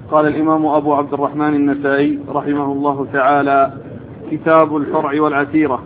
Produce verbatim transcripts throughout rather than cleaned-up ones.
قال الإمام أبو عبد الرحمن النسائي رحمه الله تعالى: كتاب الفرع والعتيرة.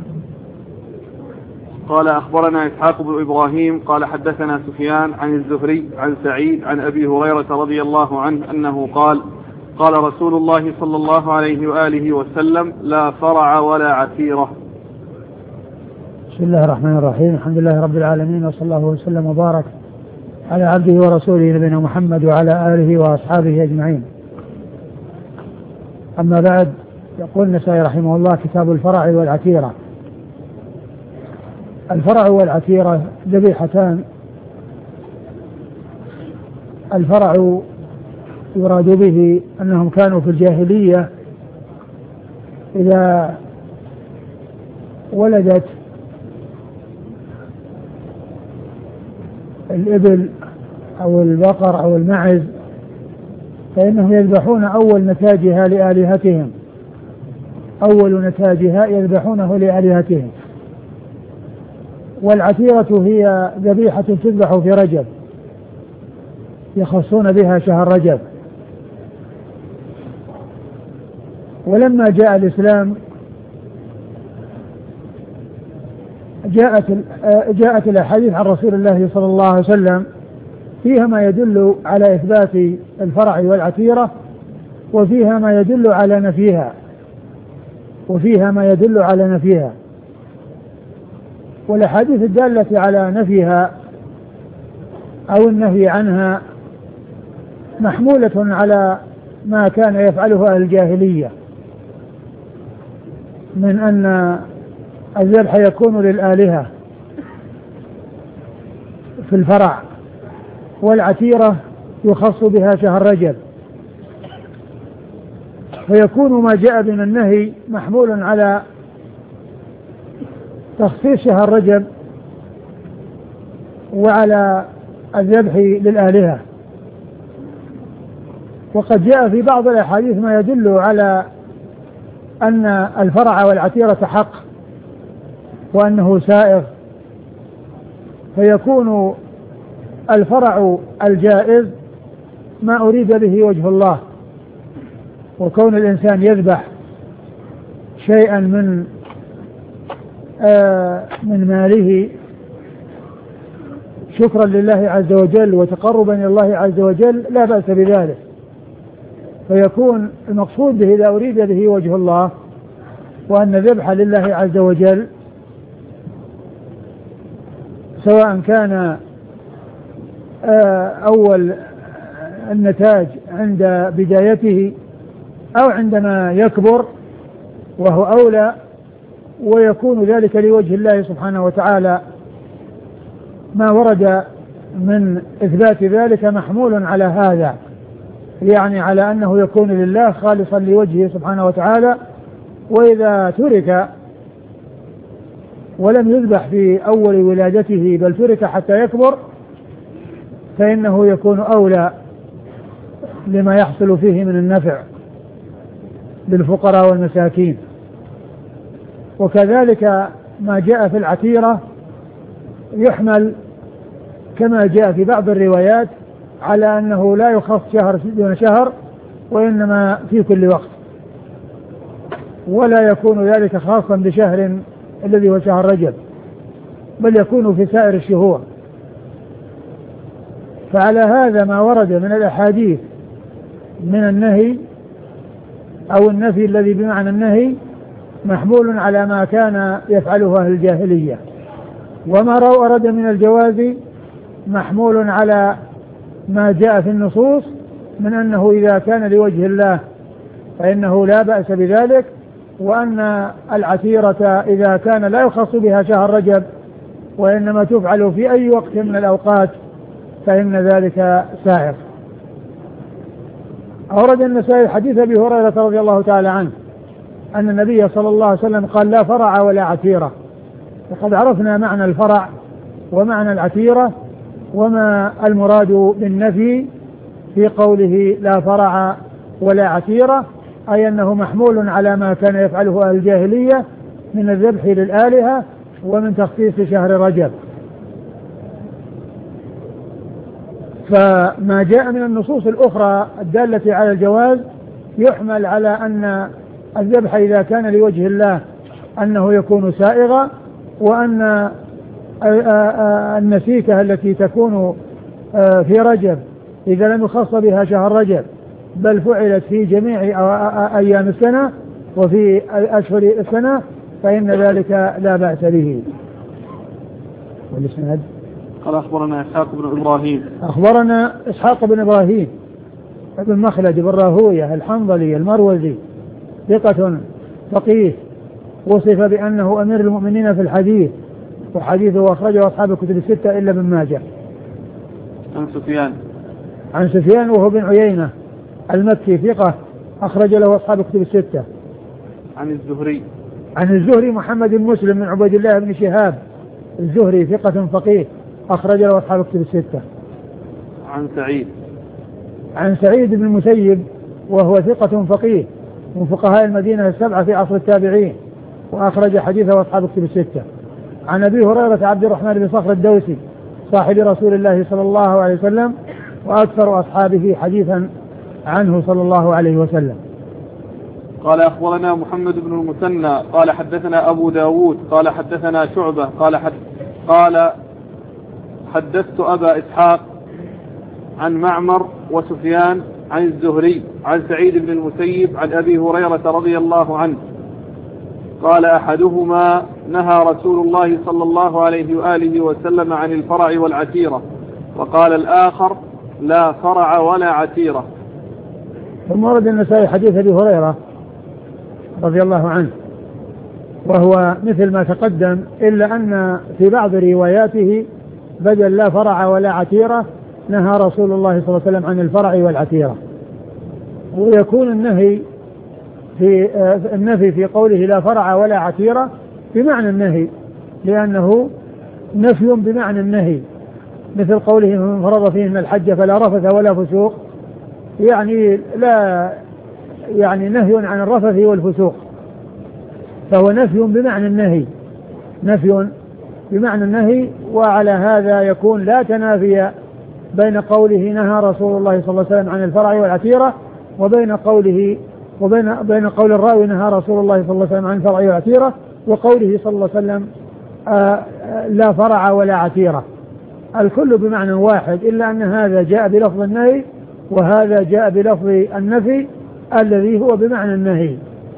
قال: أخبرنا إسحاق بن إبراهيم قال حدثنا سفيان عن الزهري عن سعيد عن أبي هريرة رضي الله عنه أنه قال: قال رسول الله صلى الله عليه وآله وسلم: لا فرع ولا عتيرة. بسم الله الرحمن الرحيم. الحمد لله رب العالمين، وصلى الله وسلم وبارك على عبده ورسوله نبينا محمد وعلى آله وأصحابه أجمعين. أما بعد، يقول النسائي رحمه الله: كتاب الفرع والعتيرة. الفرع والعتيرة ذبيحتان. الفرع يراد به أنهم كانوا في الجاهلية إذا ولدت الإبل أو البقر أو المعز فإنهم يذبحون أول نتاجها لآلهتهم، أول نتاجها يذبحونه لآلهتهم. والعتيرة هي ذبيحة تذبح في رجب، يخصون بها شهر رجب. ولما جاء الإسلام جاءت جاءت الأحاديث عن رسول الله صلى الله عليه وسلم فيها ما يدل على إثبات الفرع والعتيرة، وفيها ما يدل على نفيها وفيها ما يدل على نفيها والأحاديث الدالة على نفيها أو النهي عنها محمولة على ما كان يفعله أهل الجاهلية من أن الذبح يكون للآلهة في الفرع، والعتيرة يخص بها شهر رجب، فيكون ما جاء من النهي محمول على تخصيص شهر رجب وعلى الذبح للآلهة. وقد جاء في بعض الأحاديث ما يدل على أن الفرع والعتيرة حق وأنه سائغ، فيكون الفرع الجائز ما أريد به وجه الله، وكون الإنسان يذبح شيئا من آه من ماله شكرا لله عز وجل وتقربا إلى الله عز وجل لا بأس بذلك، فيكون المقصود به إذا أريد به وجه الله وأن ذبح لله عز وجل، سواء كان أول النتاج عند بدايته أو عندما يكبر وهو أولى، ويكون ذلك لوجه الله سبحانه وتعالى. ما ورد من إثبات ذلك محمول على هذا، يعني على أنه يكون لله خالصا لوجهه سبحانه وتعالى. وإذا ترك ولم يذبح في أول ولادته بل ترك حتى يكبر فإنه يكون أولى لما يحصل فيه من النفع للفقراء والمساكين. وكذلك ما جاء في العتيرة يحمل كما جاء في بعض الروايات على أنه لا يخص شهر دون شهر، وإنما في كل وقت، ولا يكون ذلك خاصا بشهر الذي هو شهر رجب، بل يكون في سائر الشهور. فعلى هذا ما ورد من الأحاديث من النهي أو النفي الذي بمعنى النهي محمول على ما كان يفعله أهل الجاهلية، وما ورد من الجواز محمول على ما جاء في النصوص من أنه إذا كان لوجه الله فإنه لا بأس بذلك، وأن العتيرة إذا كان لا يخص بها شهر رجب وإنما تفعل في أي وقت من الأوقات فإن ذلك سائغ. أورد النسائي حديث أبي هريرة رضي الله تعالى عنه أن النبي صلى الله عليه وسلم قال: لا فرع ولا عتيرة. وقد عرفنا معنى الفرع ومعنى العتيرة وما المراد بالنفي في قوله لا فرع ولا عتيرة، أي أنه محمول على ما كان يفعله أهل الجاهلية من الذبح للآلهة ومن تخصيص شهر رجب. فما جاء من النصوص الأخرى الدالة على الجواز يحمل على أن الذبح إذا كان لوجه الله أنه يكون سائغا، وأن النسيكة التي تكون في رجب إذا لم يخص بها شهر رجب بل فعلت في جميع أيام السنة وفي أشهر السنة فإن ذلك لا بأس به. والإسناد قال أخبرنا إسحاق بن إبراهيم أخبرنا إسحاق بن إبراهيم ابن مخلد بن راهوية الحنظلي المروزي ثقة فقيه وصف بأنه أمير المؤمنين في الحديث، وحديثه أخرجه أصحاب الكتب الستة إلا ابن ماجه. عن سفيان عن سفيان وهو بن عيينة المكي ثقة أخرج له أصحاب الكتب الستة. عن الزهري عن الزهري محمد بن مسلم من عبيد الله بن شهاب الزهري ثقة فقيه أخرج له أصحاب الكتب الستة. عن سعيد عن سعيد بن المسيب وهو ثقة فقيه من فقهاء المدينة السبعة في عصر التابعين وأخرج حديثه أصحاب الكتب الستة. عن أبي هريرة عبد الرحمن بن صخر الدوسي صاحب رسول الله صلى الله عليه وسلم وأكثر أصحابه حديثا عنه صلى الله عليه وسلم. قال أخبرنا محمد بن المثنى قال حدثنا أبو داود قال حدثنا شعبة قال حد قال حدثت أبا إسحاق عن معمر وسفيان عن الزهري عن سعيد بن المسيب عن أبي هريرة رضي الله عنه قال أحدهما نهى رسول الله صلى الله عليه وآله وسلم عن الفرع والعتيرة، وقال الآخر لا فرع ولا عتيرة. ثم ورد النسائي حديث أبي هريرة رضي الله عنه وهو مثل ما تقدم إلا أن في بعض رواياته بدل لا فرع ولا عتيرة نهى رسول الله صلى الله عليه وسلم عن الفرع والعتيرة. ويكون النهي في النفي في قوله لا فرع ولا عتيرة بمعنى النهي، لأنه نفي بمعنى النهي، مثل قوله من فرض فيهن الحج فلا رفث ولا فسوق، يعني لا يعني نهي عن الرفث والفسوق، فهو نفي بمعنى النهي نفي بمعنى النهي. وعلى هذا يكون لا تنافي بين قوله نهى رسول الله صلى الله عليه وسلم عن الفرع والعتيرة وبين قوله وبين بين قول الراوي نهى رسول الله صلى الله عليه وسلم عن الفرع والعتيرة وقوله صلى الله عليه وسلم آآ لا فرع ولا عتيرة، الكل بمعنى واحد، إلا أن هذا جاء بلفظ النهي وهذا جاء بلفظ النفي الذي هو بمعنى النهي.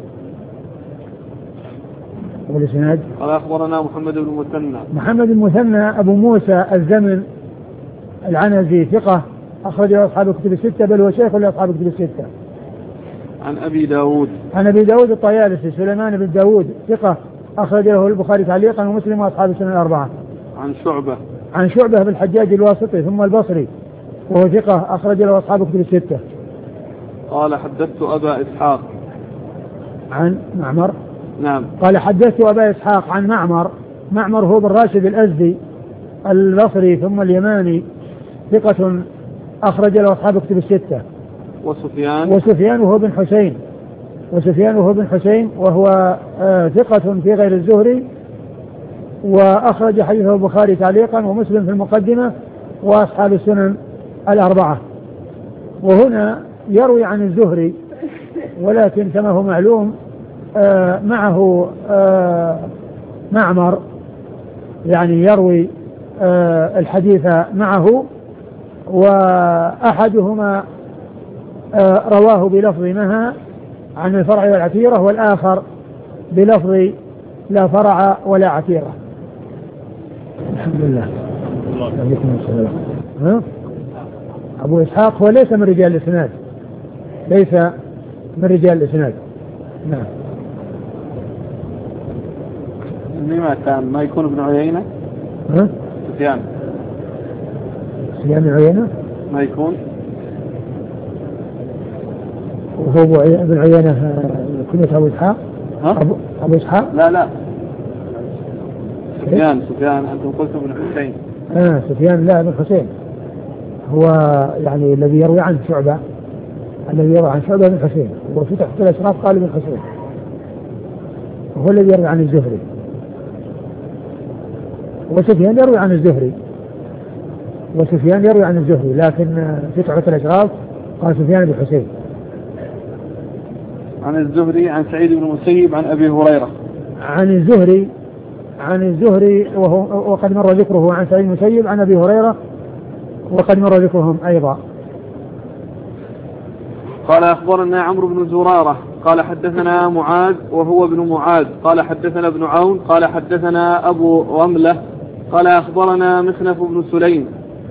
والإسناد قال أخبرنا محمد بن المثنى محمد بن المثنى أبو موسى الزمن العنزي ثقة أخرجه أصحاب الكتب الستة بل هو شيخ لأصحاب الكتب الستة. عن أبي داود عن أبي داود الطيالسي سليمان بن داود ثقة أخرج له البخاري تعليقا ومسلم وأصحاب السنن الأربعة. عن شعبة عن شعبة بن الحجاج الواسطي ثم البصري وهو ثقة أخرج له أصحاب الكتب الستة. قال حدثت أبا إسحاق عن معمر نعم قال حدثت أبا إسحاق عن معمر معمر هو بن راشد الأزدي البصري ثم اليماني ثقة أخرج له أصحاب الكتب الستة. وسفيان وسفيان وهو بن حسين وسفيان وهو بن حسين وهو آه ثقة في غير الزهري وأخرج حديثه البخاري تعليقا ومسلم في المقدمة وأصحاب السنن الأربعة. وهنا يروي عن الزهري ولكن كما هو معلوم آه معه آه معمر يعني يروي آه الحديث معه، وأحدهما آه رواه بلفظ نهى عن الفرع والعتيرة والآخر بلفظ لا فرع ولا عتيرة. الحمد لله. ها؟ أبو إسحاق هو ليس من رجال الإسناد ليس من رجال الإسناد. نعم. لما كان ما يكون ابن عيينة؟ ها؟ سفيان سفيان بن عيينة ما يكون وهو ابن عيينة كنية أبو إسحاق. أبو, أبو إسحاق لا لا سفيان سفيان أنتم قلتم ابن حسين. آه سفيان لا ابن حسين هو يعني الذي يروي عن شعبة الذي يروي عن شعبة بن حسين وفتح في الأشراف قال ابن حسين وهو الذي يروي عن الزهري وسفيان يروي عن الزهري وسفيان يروي عن الزهري، لكن في تحفة الأشراف قال سفيان بن حسين. عن الزهري عن سعيد بن المسيب عن أبي هريرة. عن الزهري عن الزهري وهو وقد مر ذكره عن سعيد بن المسيب عن أبي هريرة وقد مر ذكرهم أيضا. قال أخبرنا عمرو بن زرارة قال حدثنا معاذ وهو ابن معاذ قال حدثنا ابن عون قال حدثنا أبو رملة قال أخبرنا مخنف بن سليم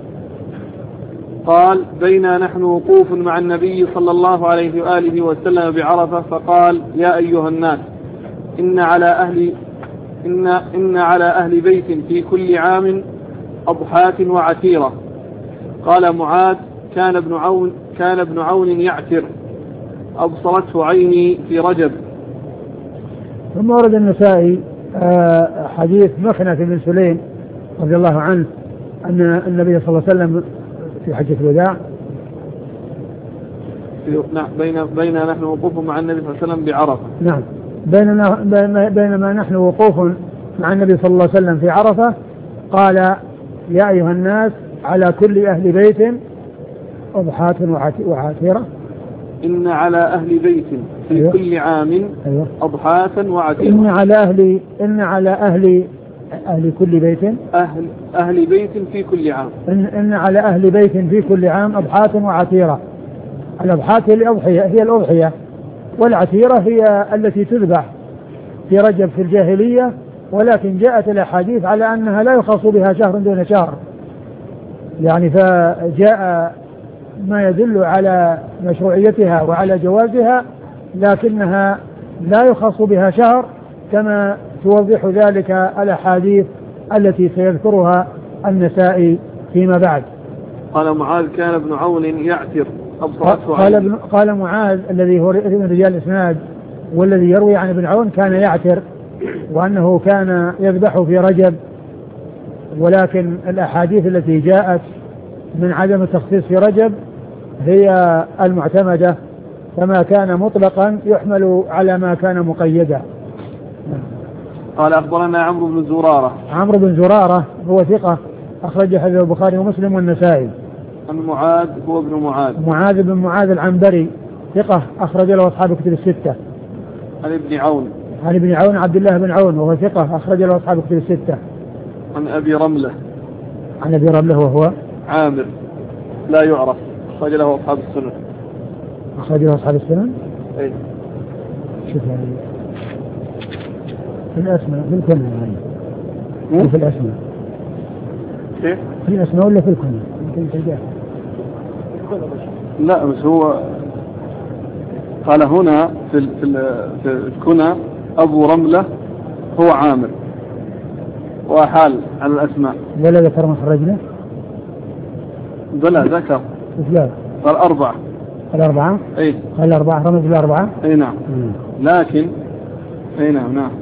قال بينا نحن وقوف مع النبي صلى الله عليه وآله وسلم بعرفة فقال يا أيها الناس إن على أهل إن, إن على أهل بيت في كل عام أضحاة وعتيرة. قال معاذ كان ابن عون كان ابن عون يعتر أبصرته عيني في رجب. ثم ورد النسائي حديث مخنف بن سليم رضي الله عنه أن النبي صلى الله عليه وسلم في حجة الوداع بين بين نحن وقوف مع النبي صلى الله عليه وسلم بعرفة. نعم بيننا بينما نحن وقوف مع النبي صلى الله عليه وسلم في عرفة قال يا أيها الناس على كل أهل بيت أضحاة وعاتيرة. إن على أهل بيت في أيوه. كل عام أيوه. أضحاة وعتيرة. إن على أهل إن على أهل أهل كل بيت أهل أهل بيت في كل عام إن, إن على أهل بيت في كل عام أضحاة وعتيرة. الأضحاة هي الأضحية هي الأضحية والعتيرة هي التي تذبح في رجب في الجاهلية، ولكن جاءت الأحاديث على أنها لا يخص بها شهر دون شهر، يعني فجاء ما يدل على مشروعيتها وعلى جوازها، لكنها لا يخص بها شهر كما توضح ذلك الأحاديث التي سيذكرها النسائي فيما بعد. قال معاذ كان ابن عون يعتر أبصرته قال, ابن قال معاذ الذي هو من رجال الإسناد والذي يروي عن ابن عون كان يعتر، وأنه كان يذبح في رجب، ولكن الأحاديث التي جاءت من عدم التخصيص في رجب هي المعتمدة، فما كان مطلقا يحمل على ما كان مقيدا. قال أخبرنا عمرو بن زرارة. عمرو بن زرارة هو ثقة أخرج حديث البخاري ومسلم والنسائي. عن معاذ هو ابن معاذ. معاذ بن معاذ العنبري ثقة أخرج له أصحاب كتب الستة. عن ابن عون. عن ابن عون عبد الله بن عون وهو ثقة أخرج له أصحاب كتب الستة. عن أبي رملة. عن أبي رملة وهو عامر لا يعرف أخرج له أصحاب السنن. أخرج له أصحاب السنن؟ أي. شوف يعني في الأسماء في الكنة يعني في الأسماء كيف؟ في الأسماء ولا في الكنة؟ يمكن تلقاه. لا بس هو قال هنا في في الكنى أبو رملة هو عامر وحال على الأسماء. ولا ذكر مخرج له؟ بلى ذكر. لا. قال أربعة. الأربعة؟ أي. قال الأربعة رمز الأربعة؟ أي نعم. مم. لكن أي نعم نعم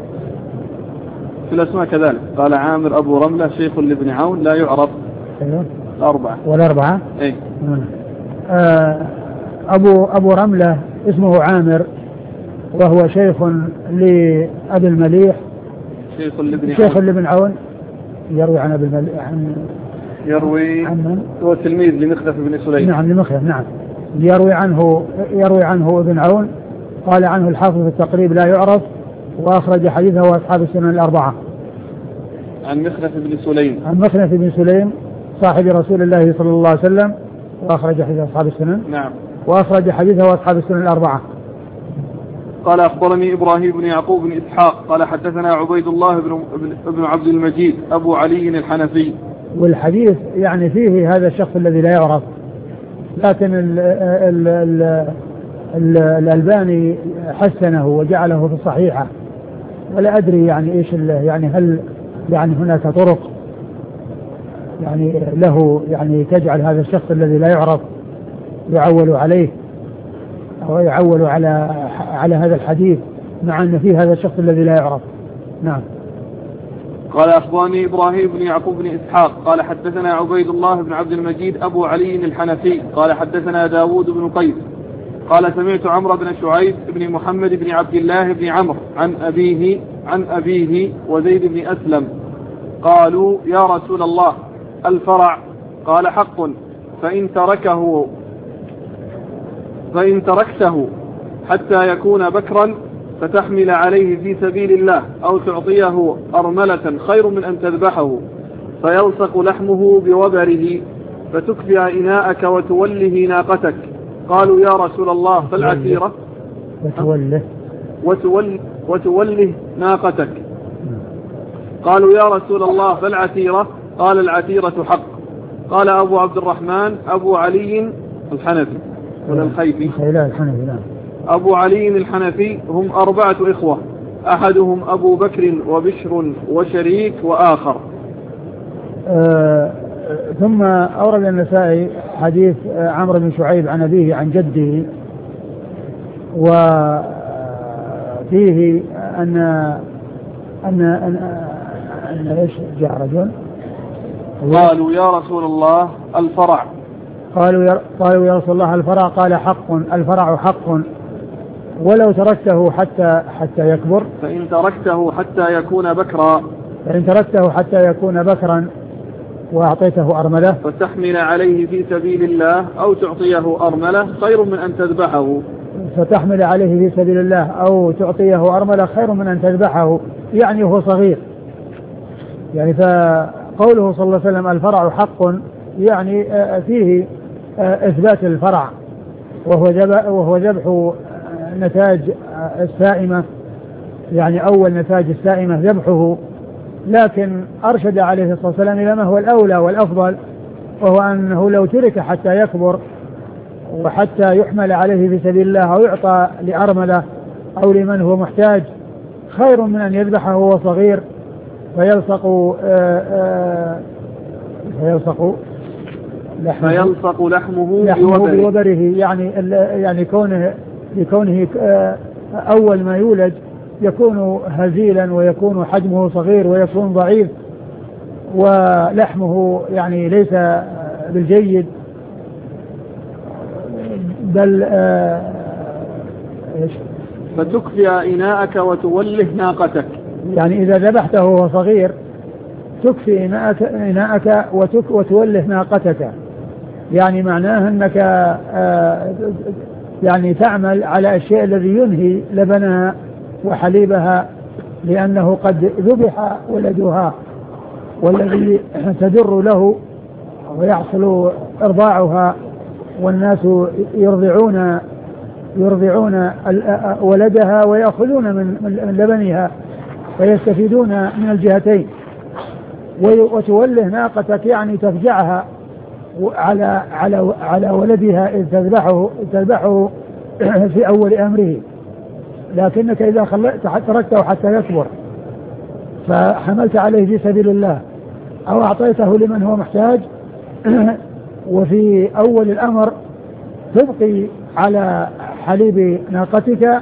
في الأسماء كذلك قال عامر أبو رملة شيخ لابن عون لا يعرف. أيوه. الأربعة. والأربعة؟ أي. آه أبو أبو رملة اسمه عامر وهو شيخ لأبي المليح. شيخ لابن عون. شيخ لابن عون يروي عن أبي المليح عن يروي عن هو تلميذ لمخلف بن سليم. نعم لمخلف نعم يروي عنه يروي عنه ابن عون. قال عنه الحافظ في التقريب لا يعرف، وأخرج حديثه وأصحاب السنن الأربعة. عن مخلف بن سليم. عن مخلف بن سليم صاحب رسول الله صلى الله عليه وسلم، وأخرج حديث أصحاب السنن. نعم. وأخرج حديثه وأصحاب السنن الأربعة. قال أخبرني إبراهيم بن يعقوب بن إسحاق قال حدثنا عبيد الله بن ابن عبد المجيد أبو علي الحنفي. والحديث يعني فيه هذا الشخص الذي لا يعرف، لكن ال ال ال ال الألباني حسنه وجعله في الصحيحة، ولا أدري يعني إيش يعني هل يعني هناك طرق يعني له يعني تجعل هذا الشخص الذي لا يعرف يعول عليه أو يعول على على هذا الحديث مع أن فيه هذا الشخص الذي لا يعرف. نعم. قال أخبرني إبراهيم بن يعقوب بن إسحاق قال حدثنا عبيد الله بن عبد المجيد أبو علي الحنفي قال حدثنا داود بن قيس قال سمعت عمرو بن شعيب بن محمد بن عبد الله بن عمرو عن أبيه عن أبيه وزيد بن أسلم قالوا يا رسول الله الفرع قال حق فإن تركه فإن تركته حتى يكون بكرا فتحمل عليه في سبيل الله أو تعطيه أرملة خير من أن تذبحه فيلصق لحمه بوبره فتكفئ إناءك وتوله ناقتك. قالوا يا رسول الله فالعتيرة وتوله وتول وتوله ناقتك. قالوا يا رسول الله فالعتيرة قال العتيرة حق. قال أبو عبد الرحمن أبو علي الحنفي ولا الخيفي لا الحنفي لا أبو علي الحنفي هم أربعة إخوة أحدهم أبو بكر وبشر وشريك وآخر. آه ثم أورد النسائي حديث عمرو بن شعيب عن أبيه عن جده وفيه أن أن أن, أن إيش جاء رجل قالوا يا رسول الله الفرع قالوا يا قالوا يا رسول الله الفرع قال حق الفرع حق ولو تركته حتى حتى يكبر فإن تركته حتى يكون بكرا فإن تركته حتى يكون بكرا وأعطيته أرملة فتحمل عليه في سبيل الله أو تعطيه أرملة خير من أن تذبحه فتحمل عليه في سبيل الله أو تعطيه أرملة خير من أن تذبحه يعني هو صغير. يعني فقوله صلى الله عليه وسلم الفرع حق يعني فيه إثبات الفرع وهو ذبح نتاج السائمة يعني أول نتاج السائمة ذبحه، لكن أرشد عليه الصلاة والسلام إلى ما هو الأولى والأفضل وهو أنه لو ترك حتى يكبر وحتى يحمل عليه في سبيل الله أو يعطى لأرملة أو لمن هو محتاج خير من أن يذبحه وهو صغير فيلصق آآ آآ فيلصق لحمه, فيلصق لحمه, لحمه بوبره يعني يعني كونه لكونه أول ما يولد يكون هزيلا ويكون حجمه صغير ويكون ضعيف ولحمه يعني ليس بالجيد بل ايش فتكفئ إناءك وتوله ناقتك يعني إذا ذبحته وهو صغير تكفي إناءك, إناءك وتك وتوله ناقتك يعني معناه أنك يعني تعمل على الشيء الذي ينهي لبنها وحليبها لأنه قد ذبح ولدها والذي تدر له ويحصل إرضاعها والناس يرضعون يرضعون ولدها ويأخذون من لبنها ويستفيدون من الجهتين. وتوله ناقتك يعني تفجعها على على على ولدها إذ تذبحه تذبحه في أول أمره، لكنك إذا تركته حتى يكبر فحملت عليه في سبيل الله أو أعطيته لمن هو محتاج وفي أول الأمر تبقي على حليب ناقتك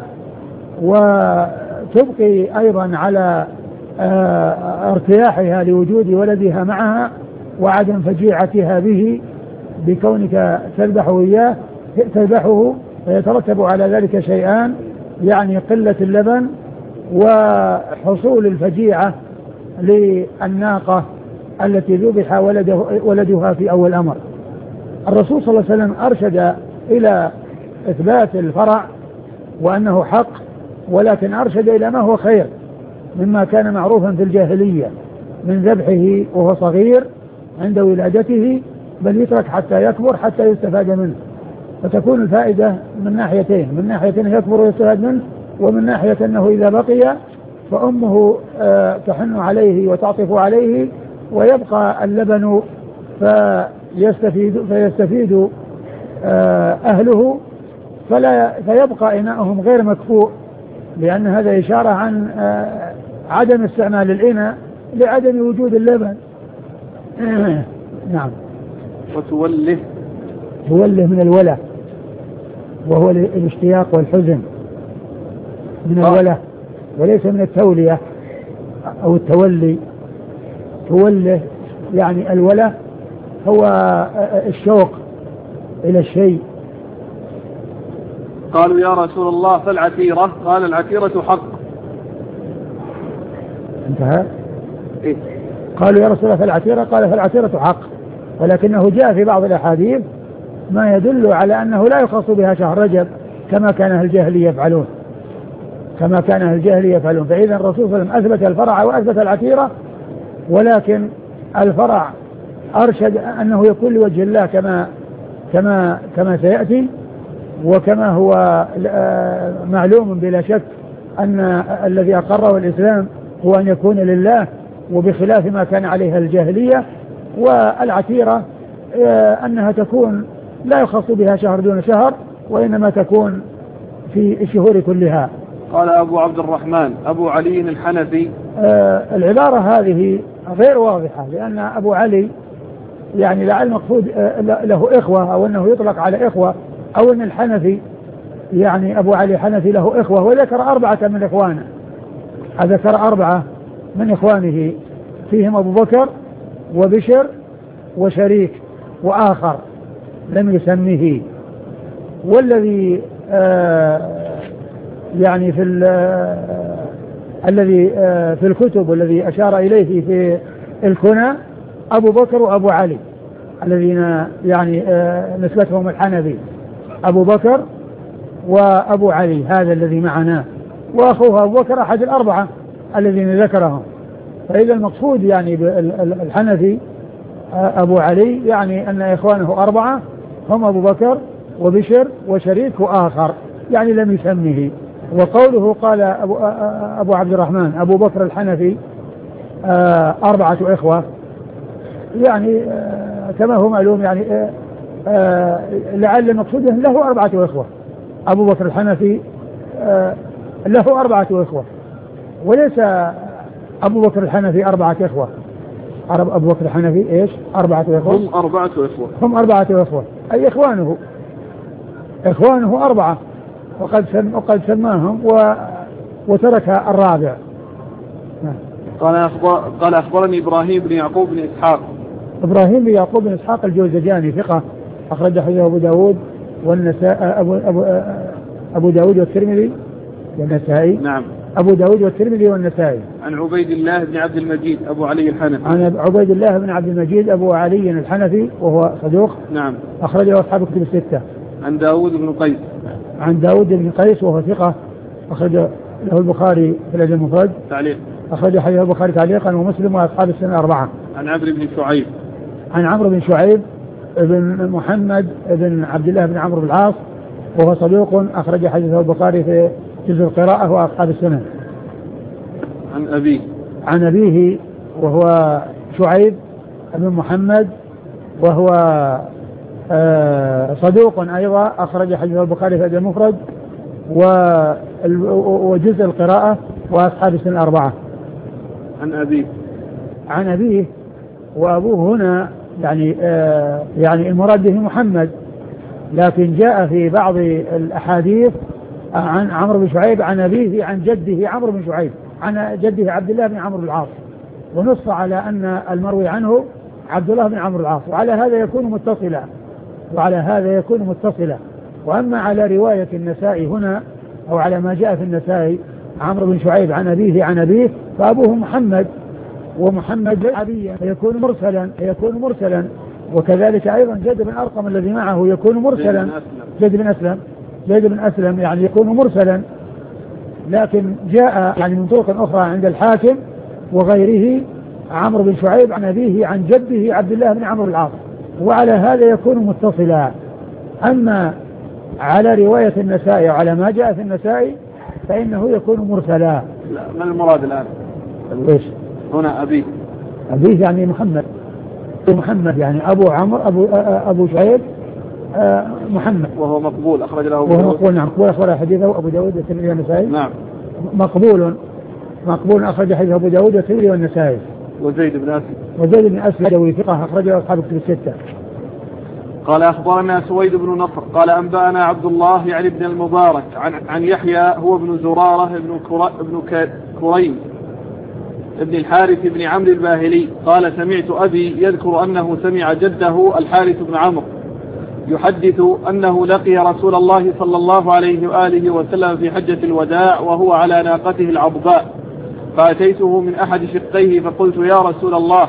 وتبقي أيضا على ارتياحها لوجود ولدها معها وعدم فجيعتها به بكونك تذبحه إياه تذبحه فيترتب على ذلك شيئان يعني قلة اللبن وحصول الفجيعة للناقة التي ذبح ولده ولدها في أول أمر. الرسول صلى الله عليه وسلم أرشد إلى إثبات الفرع وأنه حق، ولكن أرشد إلى ما هو خير مما كان معروفا في الجاهلية من ذبحه وهو صغير عند ولادته، بل يترك حتى يكبر حتى يستفاد منه، فتكون الفائدة من ناحيتين، من ناحية يكبر ويستفاد منه، ومن ناحية أنه إذا بقي فأمه آه تحن عليه وتعطف عليه ويبقى اللبن فيستفيد, فيستفيد آه أهله فلا فيبقى إناءهم غير مكفوء، لأن هذا إشارة عن آه عدم استعمال الإناء لعدم وجود اللبن. نعم. وتوله توله من الوله وهو الاشتياق والحزن من الوله وليس من التولية أو التولي. توله يعني الوله هو الشوق إلى الشيء. قالوا يا رسول الله فالعتيرة قال العتيرة حق. انتهى. إيه؟ قالوا يا رسول الله فالعتيرة قال فالعتيرة حق. ولكنه جاء في بعض الأحاديث ما يدل على أنه لا يخص بها شهر رجب كما كان أهل الجاهلية يفعلون كما كان أهل الجاهلية يفعلون. فإذا الرسول صلى الله عليه وسلم أثبت الفرع وأثبت العتيرة، ولكن الفرع أرشد أنه يكون لوجه الله كما كما كما سيأتي، وكما هو معلوم بلا شك أن الذي أقره الإسلام هو أن يكون لله وبخلاف ما كان عليها الجاهلية. والعتيرة أنها تكون لا يخص بها شهر دون شهر، وإنما تكون في الشهور كلها. قال أبو عبد الرحمن أبو علي الحنفي. آه العبارة هذه غير واضحة، لأن أبو علي يعني لعل المقصود آه له إخوة، أو أنه يطلق على إخوة، أو أن الحنفي يعني أبو علي الحنفي له إخوة، وذكر أربعة من إخوانه. ذكر أربعة من إخوانه فيهم أبو بكر وبشر وشريك وآخر لم يسميه. والذي آه يعني في الذي آه في الكتب والذي أشار إليه في الكنى أبو بكر وأبو علي الذين يعني آه نسبتهم الحنفي، أبو بكر وأبو علي هذا الذي معنا، وأخوه أبو بكر أحد الأربعة الذين ذكرهم. فإذا المقصود يعني الحنفي أبو علي يعني أن إخوانه أربعة هم أبو بكر وبشر وشريك وآخر يعني لم يسميه. وقوله قال أبو, أبو عبد الرحمن أبو بكر الحنفي أربعة إخوة، يعني كما هو معلوم يعني لعل المقصود له أربعة إخوة. أبو بكر الحنفي له أربعة إخوة، وليس أبو بكر الحنفي أربعة إخوة. أبو بكر الحنفي إيش أربعة إخوة؟ هم أربعة إخوة هم أربعة إخوة أي إخوانه إخوانه أربعة، وقد سم وقد سماهم و وترك الرابع. قال أخبر قال أخبرني إبراهيم بن يعقوب بن إسحاق. إبراهيم بن يعقوب بن إسحاق الجوزجاني ثقة أخرج حديثه أبو داود والنساء أبو أبو أبو داود والترمذي والنسائي. نعم. أبو داود والترمذي والنسائي. عن عبيد الله بن عبد المجيد أبو علي الحنفي. عن عبيد الله بن عبد المجيد أبو علي الحنفي وهو صدوق. نعم. أخرجه أصحاب الكتب الستة. عن داود بن قيس. عن داود بن قيس وهو ثقة أخرج له البخاري في الأدب المفرد تعليق. أخرج حديث البخاري تعليقا ومسلم وأصحاب السنة أربعة. عن عمرو بن شعيب. عن عمرو بن شعيب بن محمد بن عبد الله بن عمرو بن العاص وهو صدوق أخرج حديثه البخاري في جزء القراءة وأصحاب السنة. عن أبيه. عن أبيه وهو شعيب بن محمد وهو آه صدوق أيضا أخرج حديثه البخاري في الأدب المفرد وجزء القراءة وأصحاب السنة أربعة. عن أبيه. عن أبيه وأبوه هنا يعني آه يعني المراد به محمد، لكن جاء في بعض الأحاديث عن عمرو بن شعيب عن أبيه عن جده عمرو بن شعيب عن جده عبد الله بن عمرو العاص، ونص على أن المروي عنه عبد الله بن عمرو العاص، وعلى هذا يكون متصلا وعلى هذا يكون متصلا. وأما على رواية النسائي هنا أو على ما جاء في النسائي عمرو بن شعيب عن أبيه عن أبيه فأبوه محمد، ومحمد عبيا فيكون مرسلا فيكون مرسلا وكذلك أيضا زيد بن أرقم الذي معه يكون مرسلا. زيد بن أسلم زيد بن أسلم يعني يكون مرسلا، لكن جاء يعني من طرق أخرى عند الحاكم وغيره عمرو بن شعيب عن أبيه عن جده عبد الله بن عمرو العاص، وعلى هذا يكون متصلا. أما على رواية النسائي وعلى ما جاء في النسائي فإنه يكون مرسلا. لا ما المراد الآن؟ إيش هنا أبيه؟ أبيه يعني محمد محمد يعني أبو عمرو أبو أبو شعيب محمد، وهو مقبول أخرج له. وهو مقبول نعم مقبول أخرج حديثه أبو داود والترمذي والنسائي. نعم. مقبول مقبول أخرج حديثه أبو داود والترمذي والنسائي. وزيد بن أسلم وزيد بن أسلم دوي ثقة أخرجه أصحاب الكتب الستة. قال أخبرنا سويد بن نصر قال أنبأنا عبد الله يعني ابن المبارك عن عن يحيى هو ابن زرارة ابن ابن كريم ابن الحارث بن عمرو الباهلي قال سمعت أبي يذكر أنه سمع جده الحارث بن عمرو يحدث أنه لقي رسول الله صلى الله عليه وآله وسلم في حجة الوداع وهو على ناقته العضباء، فأتيته من أحد شقيه فقلت يا رسول الله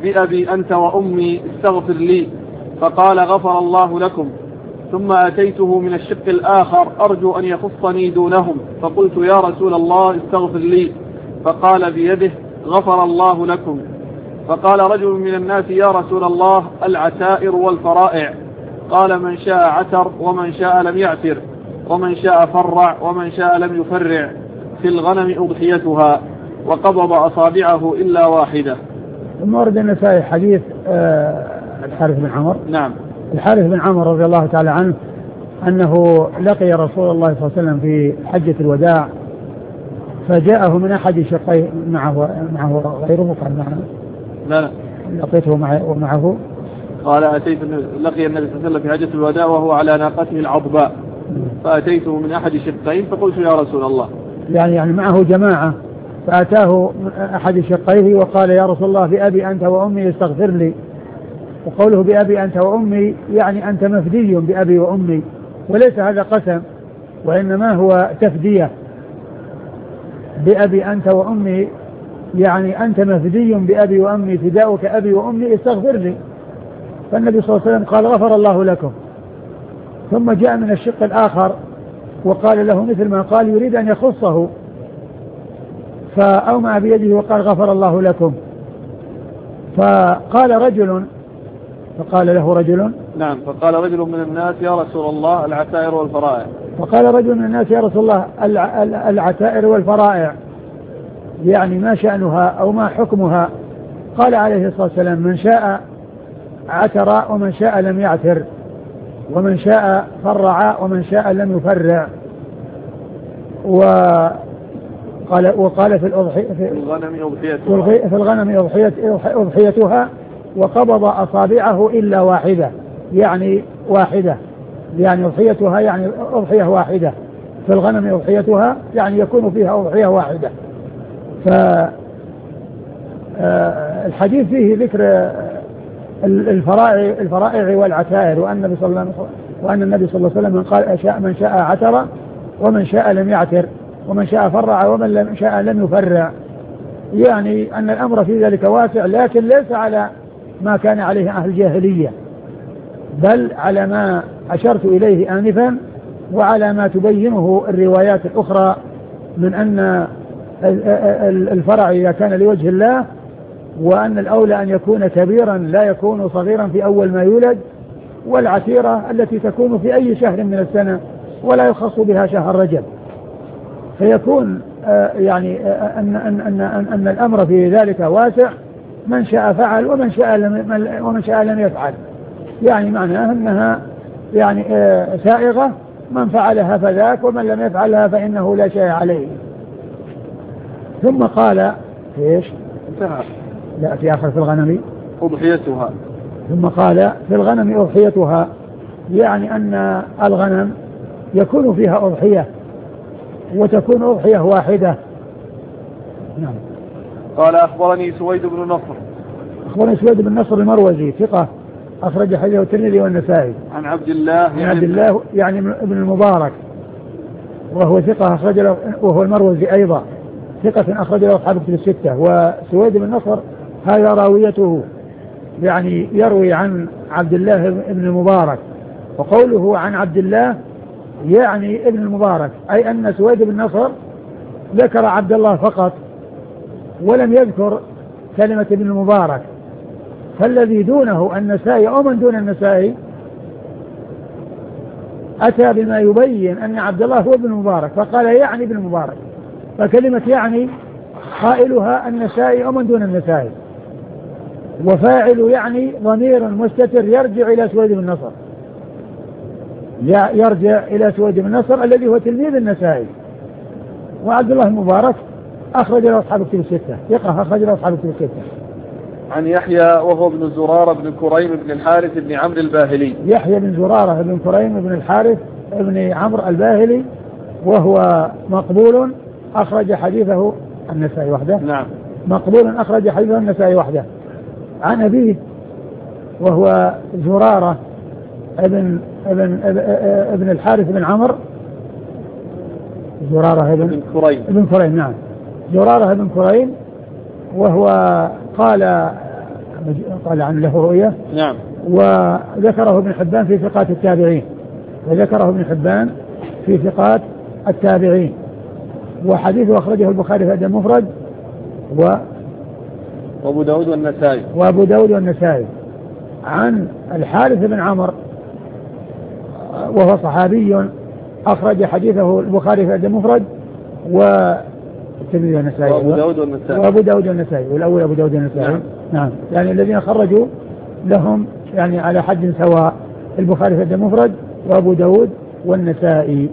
بأبي أنت وأمي استغفر لي، فقال غفر الله لكم. ثم أتيته من الشق الآخر أرجو أن يخصني دونهم، فقلت يا رسول الله استغفر لي، فقال بيده غفر الله لكم. فقال رجل من الناس يا رسول الله العتائر والفرائع، قال من شاء عتر ومن شاء لم يعتر، ومن شاء فرع ومن شاء لم يفرع، في الغنم أضحيتها، وقبض أصابعه إلا واحدة. ثم ورد النسائي حديث آه الحارث بن عمر. نعم. الحارث بن عمر رضي الله تعالى عنه أنه لقي رسول الله صلى الله عليه وسلم في حجة الوداع، فجاءه من أحد شقيه معه معه غيره، قال معه لا لا لقيته معه قال أتيت لقي النبي صلى الله عليه وسلم في حجة الوداع وهو على ناقته العضباء، فأتيته من أحد شقين فقلت يا رسول الله، يعني يعني معه جماعة، فأتاه أحد شقيه وقال يا رسول الله بأبي أنت وأمي استغفر لي. وقوله بأبي أنت وأمي يعني أنت مفدي بأبي وأمي، وليس هذا قسم وإنما هو تفدية. بأبي أنت وأمي يعني أنت مفدي بأبي وأمي، فداؤك أبي وأمي استغفر لي. فالنبي صلى الله عليه وسلم قال غفر الله لكم. ثم جاء من الشق الآخر وقال له مثل ما قال، يريد أن يخصه، فأومأ بيده وقال غفر الله لكم. فقال رجل فقال له رجل نعم فقال رجل من الناس يا رسول الله العتائر والفرائع. فقال رجل من الناس يا رسول الله العتائر والفرائع يعني ما شأنها أو ما حكمها؟ قال عليه الصلاة والسلام من شاء عتر ومن شاء لم يعتر، ومن شاء فرع ومن شاء لم يفرع. وقال وقال في الأضحية في الغنم أضحيتها في الغنم أضحيتها وقبض أصابعه إلا واحدة، يعني واحدة يعني أضحيتها يعني أضحية واحدة، في الغنم أضحيتها يعني يكون فيها أضحية واحدة. فالحديث فيه ذكر الفرائع الفرائع والعتائر، وأن النبي صلى الله عليه وسلم وأن النبي صلى الله عليه وسلم قال شاء من شاء عتر ومن شاء لم يعتر، ومن شاء فرع ومن لم شاء لم يفرع، يعني أن الأمر في ذلك واسع، لكن ليس على ما كان عليه أهل الجاهلية، بل على ما أشرت إليه آنفا، وعلى ما تبينه الروايات الأخرى من أن الفرع إذا كان لوجه الله، وأن الأولى أن يكون كبيرا لا يكون صغيرا في أول ما يولد، والعتيرة التي تكون في أي شهر من السنة ولا يخص بها شهر رجب. فيكون يعني أن, أن, أن, أن, أن الأمر في ذلك واسع، من شاء فعل ومن شاء لم, ومن شاء لم يفعل، يعني معناه أنها يعني سائغة، من فعلها فذاك ومن لم يفعلها فإنه لا شيء عليه. ثم قال ايش؟ لا في آخر في الغنم أضحيتها. ثم قال في الغنم أضحيتها، يعني أن الغنم يكون فيها أضحية وتكون أضحية واحدة. نعم. قال أخبرني سويد بن نصر. أخبرني سويد بن نصر المروزي ثقة أخرج حديثه الترمذي والنسائي. عن عبد الله عن عبد الله يعني ابن المبارك، وهو ثقة أخرج له، وهو المروزي أيضا ثقة أخرج له أصحاب الكتب الستة. وسويد بن نصر هذا راويته، يعني يروي عن عبد الله ابن المبارك، وقوله عن عبد الله يعني ابن المبارك، أي أن سويد بن نصر ذكر عبد الله فقط ولم يذكر كلمة ابن المبارك. فالذي دونه النسائي أو من دون النسائي أتى بما يبين أن عبد الله هو ابن المبارك، فقال يعني ابن المبارك، فكلمة يعني قائلها النسائي أو من دون النسائي، وفاعل يعني ضمير مستتر يرجع إلى سويد بن نصر، يرجع إلى سويد بن نصر الذي هو تلميذ النسائي. وعبد الله المبارك أخرج له أصحاب الكتب الستة، ثقة أخرج له أصحاب الكتب الستة. عن يحيى وهو ابن زرارة بن كريم بن الحارث بن عمرو الباهلي. يحيى بن زرارة بن كريم بن الحارث بن عمرو الباهلي، وهو مقبول أخرج حديثه النسائي وحده. نعم. مقبول أخرج حديثه النسائي وحده. عن أبيه وهو زرارة ابن ابن ابن الحارث بن عمرو، زرارة ابن كريم ابن كريم نعم زرارة ابن كريم، وهو قال قال عن له رؤية. نعم. وذكره ابن حبان في ثقات التابعين وذكره ابن حبان في ثقات التابعين. وحديثه أخرجه البخاري في الأدب المفرد و وأبو داود والنسائي وأبو داود والنسائي عن الحارث بن عمرو وهو صحابي أخرج حديثه البخاري في الأدب المفرد والترمذي والنسائي وأبو داود والنسائي وأبو داود والنسائي والأول أبو داود والنسائي. نعم. نعم يعني الذين خرجوا لهم يعني على حد سواء البخاري في الأدب المفرد وأبو داود والنسائي.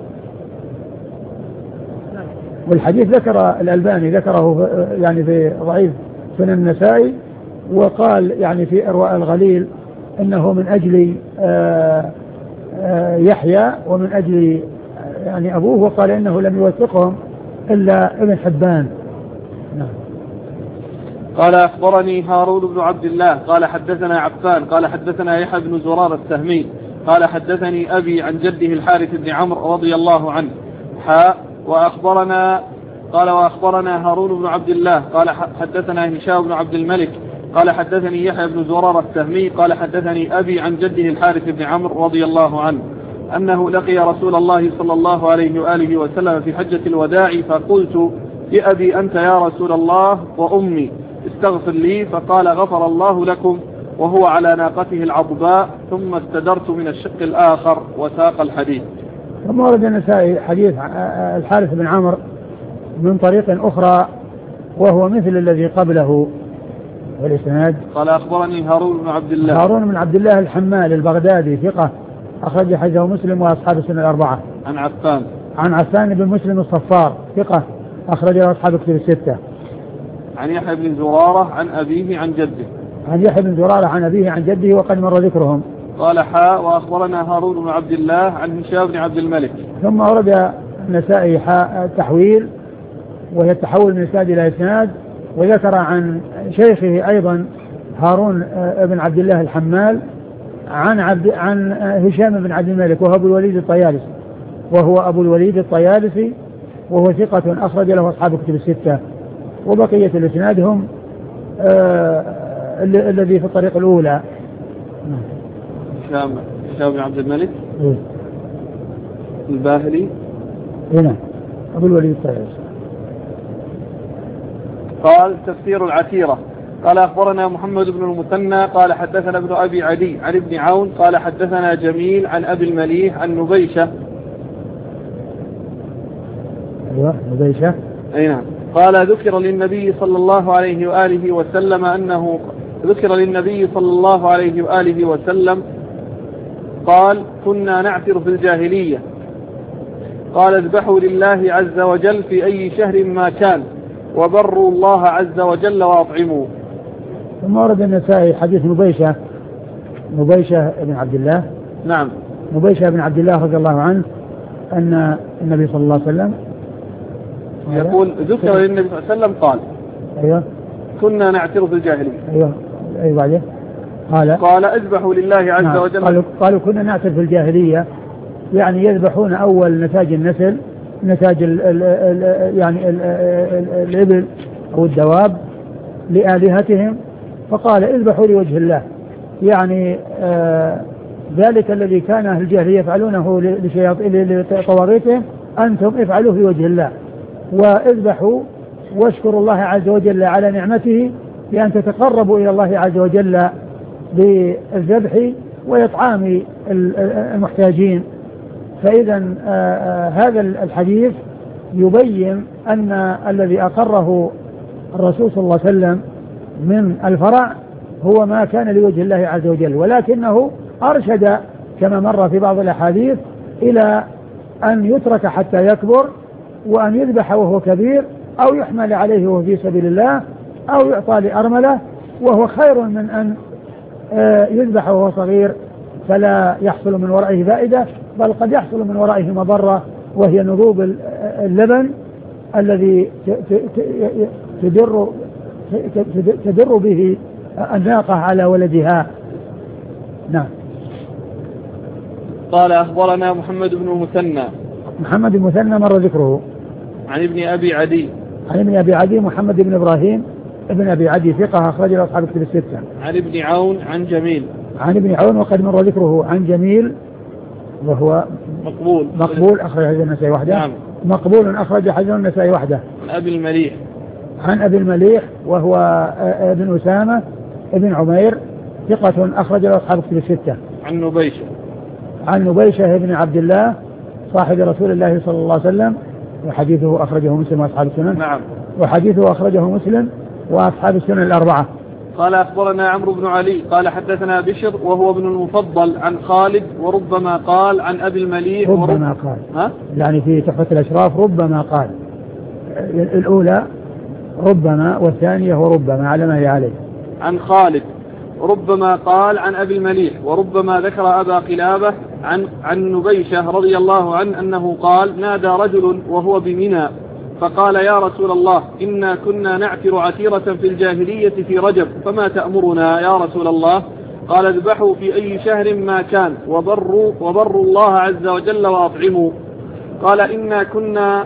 والحديث ذكر الألباني ذكره يعني في ضعيف سنن النسائي وقال يعني في إرواء الغليل إنه من أجل آآ آآ يحيى ومن أجل يعني أبوه وقال إنه لم يوثقهم إلا ابن حبان. نعم. قال أخبرني هارون بن عبد الله قال حدثنا عفان قال حدثنا يحيى بن زرار السهمي قال حدثني أبي عن جده الحارث بن عمرو رضي الله عنه حاء وأخبرنا قال وأخبرنا هارون بن عبد الله قال حدثنا هشام بن عبد الملك قال حدثني يحيى بن زرار السهمي قال حدثني أبي عن جده الحارث بن عمرو رضي الله عنه أنه لقي رسول الله صلى الله عليه وآله وسلم في حجة الوداع فقلت بأبي أنت يا رسول الله وأمي استغفر لي فقال غفر الله لكم وهو على ناقته العضباء ثم استدرت من الشق الآخر وساق الحديث. ثم ورد النسائي حديث الحارث بن عمرو من طريق أخرى وهو مثل الذي قبله والإسناد. قال أخبرني هارون بن عبد الله هارون بن عبد الله الحمال البغدادي ثقة أخرج حديثه مسلم وأصحاب السنة الأربعة. عن عفان عن عفان بن مسلم الصفار ثقة أخرج أصحاب الكتب الستة. عن يحيى بن زرارة عن أبيه عن جده. عن يحيى بن زرارة عن أبيه عن جده وقد مر ذكرهم. قال حاء وأخبرنا هارون بن عبد الله عن هشام بن عبد الملك. ثم ورد النسائي حاء التحويل وهي التحول من إسناد إلى إسناد وذكر عن شيخه أيضا هارون بن عبد الله الحمال عن عبد عن هشام بن عبد الملك وهو أبو الوليد الطيالسي وهو أبو الوليد الطيالسي وهو ثقة أخرج له أصحاب الكتب الستة. وبقية الإسناد هم آه الذي في الطريق الأولى. هشام هشام بن عبد الملك إيه؟ الباهلي هنا أبو الوليد الطيالسي. قال تفسير العتيرة قال أخبرنا محمد بن المثنى قال حدثنا ابن أبي عدي عن ابن عون قال حدثنا جميل عن أبي المليح عن نبيشة. أيوة نبيشة. أي نعم. قال ذكر للنبي صلى الله عليه وآله وسلم أنه ذكر للنبي صلى الله عليه وآله وسلم قال كنا نعثر في الجاهلية قال اذبحوا لله عز وجل في أي شهر ما كان وبروا الله عز وجل وأطعموا. ثم ورد النسائي حديث نبيشة نبيشة بن عبد الله. نعم. نبيشة بن عبد الله رضي الله عنه أن النبي صلى الله عليه وسلم يقول ذكر للنبي صلى الله عليه وسلم قال أيوة كنا نعترف في الجاهلية. أيوة أيوة بعده قال قال اذبحوا لله عز نعم. وجل. قالوا, قالوا كنا نعترف في الجاهلية يعني يذبحون أول نتاج النسل نتاج ال ال ال يعني ال ال الإبل أو الدواب لآلهتهم فقال اذبحوا لوجه الله يعني آه ذلك الذي كان أهل الجاهلية يفعلونه لطواغيتهم أنتم افعلوه في وجه الله واذبحوا واشكروا الله عز وجل على نعمته بأن تتقربوا إلى الله عز وجل بالذبح وإطعام المحتاجين. فإذا هذا الحديث يبين أن الذي أقره الرسول صلى الله عليه وسلم من الفرع هو ما كان لوجه الله عز وجل ولكنه أرشد كما مر في بعض الأحاديث إلى أن يترك حتى يكبر وأن يذبح وهو كبير أو يحمل عليه وهو في سبيل الله أو يعطى لأرملة وهو خير من أن يذبح وهو صغير فلا يحصل من ورائه فائدة بل قد يحصل من ورائه مضرة وهي نضوب اللبن الذي تدر تدر به الناقة على ولدها. نعم. قال أخبرنا محمد بن المثنى محمد المثنى مر ذكره عن ابن أبي عدي عن ابن أبي عدي محمد بن إبراهيم ابن أبي عدي ثقة أخرج له أصحاب الكتب الستة. عن ابن عون عن جميل. عن ابن عون وقد مر ذكره. عن جميل وهو مقبول مقبول أخرج حديث النسائي وحده. نعم. مقبول أخرج حديث النسائي وحده. عن أبي المليح. عن أبي المليح وهو ابن أسامة ابن عمير ثقة أخرج له أصحاب الكتب الستة. عن نبيشة. عن نبيشة ابن عبد الله صاحب رسول الله صلى الله عليه وسلم وحديثه أخرجه مسلم وأصحاب السنن. نعم. وحديثه أخرجه مسلم وأصحاب السنن الأربعة. قال أخبرنا عمرو بن علي قال حدثنا بشر وهو ابن المفضل عن خالد وربما قال عن أبي المليح. ربما ورب... قال ها؟ يعني في تحفة الأشراف ربما قال الأولى ربما والثانية وربما على ما هي عليه. عن خالد ربما قال عن أبي المليح وربما ذكر أبا قلابة عن عن نبيشة رضي الله عنه أنه قال نادى رجل وهو بمنى فقال يا رسول الله إنا كنا نعتر عتيرة في الجاهلية في رجب فما تأمرنا يا رسول الله؟ قال اذبحوا في أي شهر ما كان وبروا, وبروا الله عز وجل وأطعموا. قال إنا كنا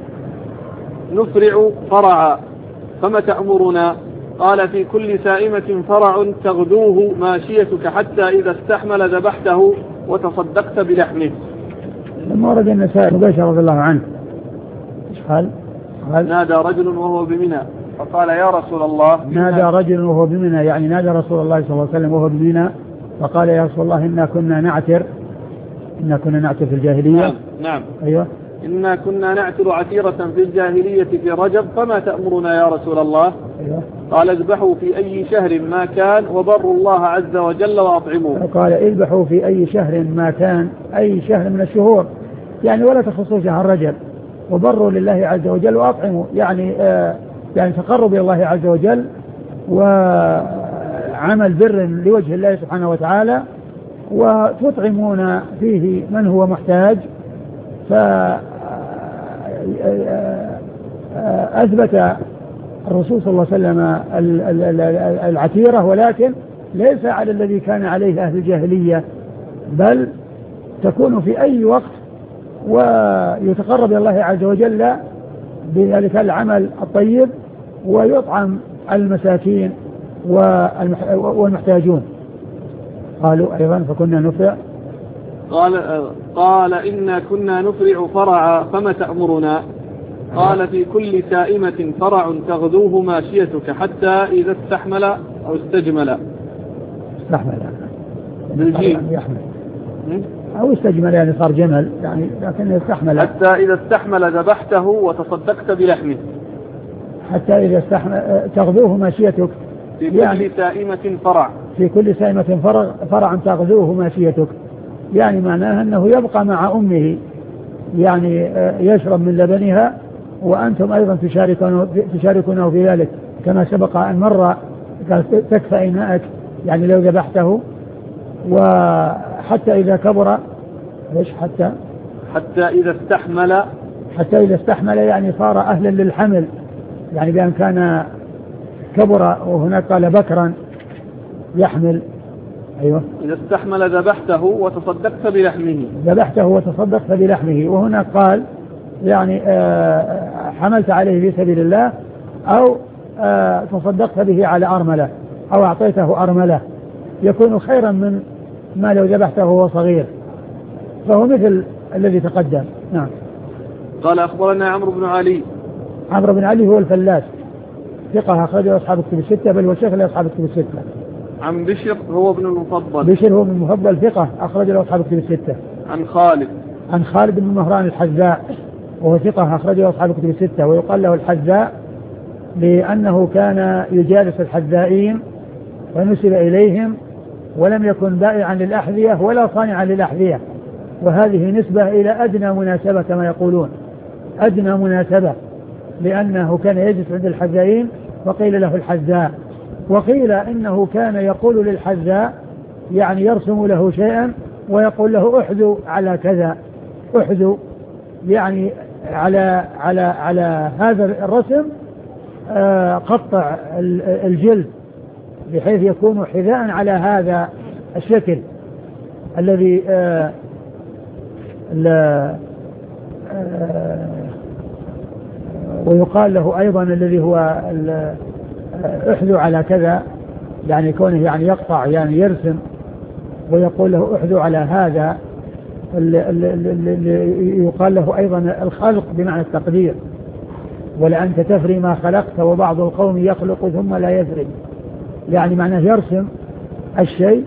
نفرع فرعا فما تأمرنا؟ قال في كل سائمة فرع تغدوه ماشيتك حتى إذا استحمل ذبحته وتصدقت بلحمه. لما ورد النسائي مباشر رضي الله عنه ايش قال؟ قال نادى رجل وهو بمنى فقال يا رسول الله. نادى رجل وهو بمنى يعني نادى رسول الله صلى الله عليه وسلم وهو بمنى فقال يا رسول الله إنا كنا نعتر إنا كنا نعتر في الجاهلية. نعم. نعم. أيوة. إنا كنا نعتر عتيرة في الجاهلية في رجب فما تأمرنا يا رسول الله؟ أيوة. قال اذبحوا في أي شهر ما كان وبروا الله عز وجل وأطعموا. قال اذبحوا في أي شهر ما كان أي شهر من الشهور يعني ولا تخصوا شهر رجب وبروا لله عز وجل وأطعموا يعني آه يعني تقرب إلى الله عز وجل وعمل بر لوجه الله سبحانه وتعالى وتطعمون فيه من هو محتاج. فأثبت الرسول صلى الله عليه وسلم العتيرة ولكن ليس على الذي كان عليه أهل الجاهلية بل تكون في أي وقت ويتقرب إلى الله عز وجل بذلك العمل الطيب ويطعم المساكين والمحتاجون. قالوا أيضا فكنا نفرع. قال قال إنا كنا نفرع فرعا فما تأمرنا؟ قال في كل سائمة فرع تغدوه ماشيتك حتى إذا استحمل أو استجمل. استحمل بالجيم يحمل أو استجمل يعني صار جمل يعني لكن استحمل حتى إذا استحمل ذبحته وتصدقت بلحمه. حتى إذا استحمل تغذوه ماشيتك في كل يعني سائمة فرع في كل سائمة فرع, فرع تغذوه ماشيتك يعني معناها أنه يبقى مع أمه يعني يشرب من لبنها وأنتم أيضا تشاركونه في ذلك كما سبق أن مر تكفى إناءك يعني لو ذبحته. وحتى إذا كبر إيش حتى حتى إذا استحمل حتى إذا استحمل يعني صار أهلا للحمل يعني بأن كان كبر وهناك قال بكرا يحمل. أيوة. إذا استحمل ذبحته وتصدقت بلحمه. ذبحته وتصدقت بلحمه وهناك قال يعني آه حملت عليه في سبيل الله أو آه تصدقت به على أرملة أو أعطيته أرملة يكون خيرا من ما لو ذبحته وهو صغير فهو مثل الذي تقدم. نعم. قال أخبرنا عمرو بن علي. عمرو بن علي هو الفلاس ثقة أخرجه أصحاب الكتب الستة بل وشيخ لأصحاب الكتب الستة. عن بشر هو ابن المفضل. بشر هو ابن المفضل ثقة أخرجه أصحاب الكتب الستة. عن خالد. عن خالد بن مهران الحذاء وهو ثقة أخرجه أصحاب الكتب الستة ويقال له الحذاء لأنه كان يجالس الحذائين ونسب إليهم ولم يكن بائعا للأحذية ولا صانعا للأحذية وهذه نسبة إلى أدنى مناسبة كما يقولون أدنى مناسبة لأنه كان يجلس عند الحذائين وقيل له الحذاء وقيل إنه كان يقول للحذاء يعني يرسم له شيئا ويقول له احذو على كذا احذو يعني على على على هذا الرسم آه قطع الجلد بحيث يكون حذاء على هذا الشكل الذي آه آه ويقال له أيضا الذي هو احذو على كذا، يعني كونه يعني يقطع يعني يرسم، ويقول له احذو على هذا، اللي يقال له أيضا الخلق بمعنى التقدير، ولأنت تفري ما خلقت وبعض القوم يخلق ثم لا يفري، يعني معناه يرسم الشيء،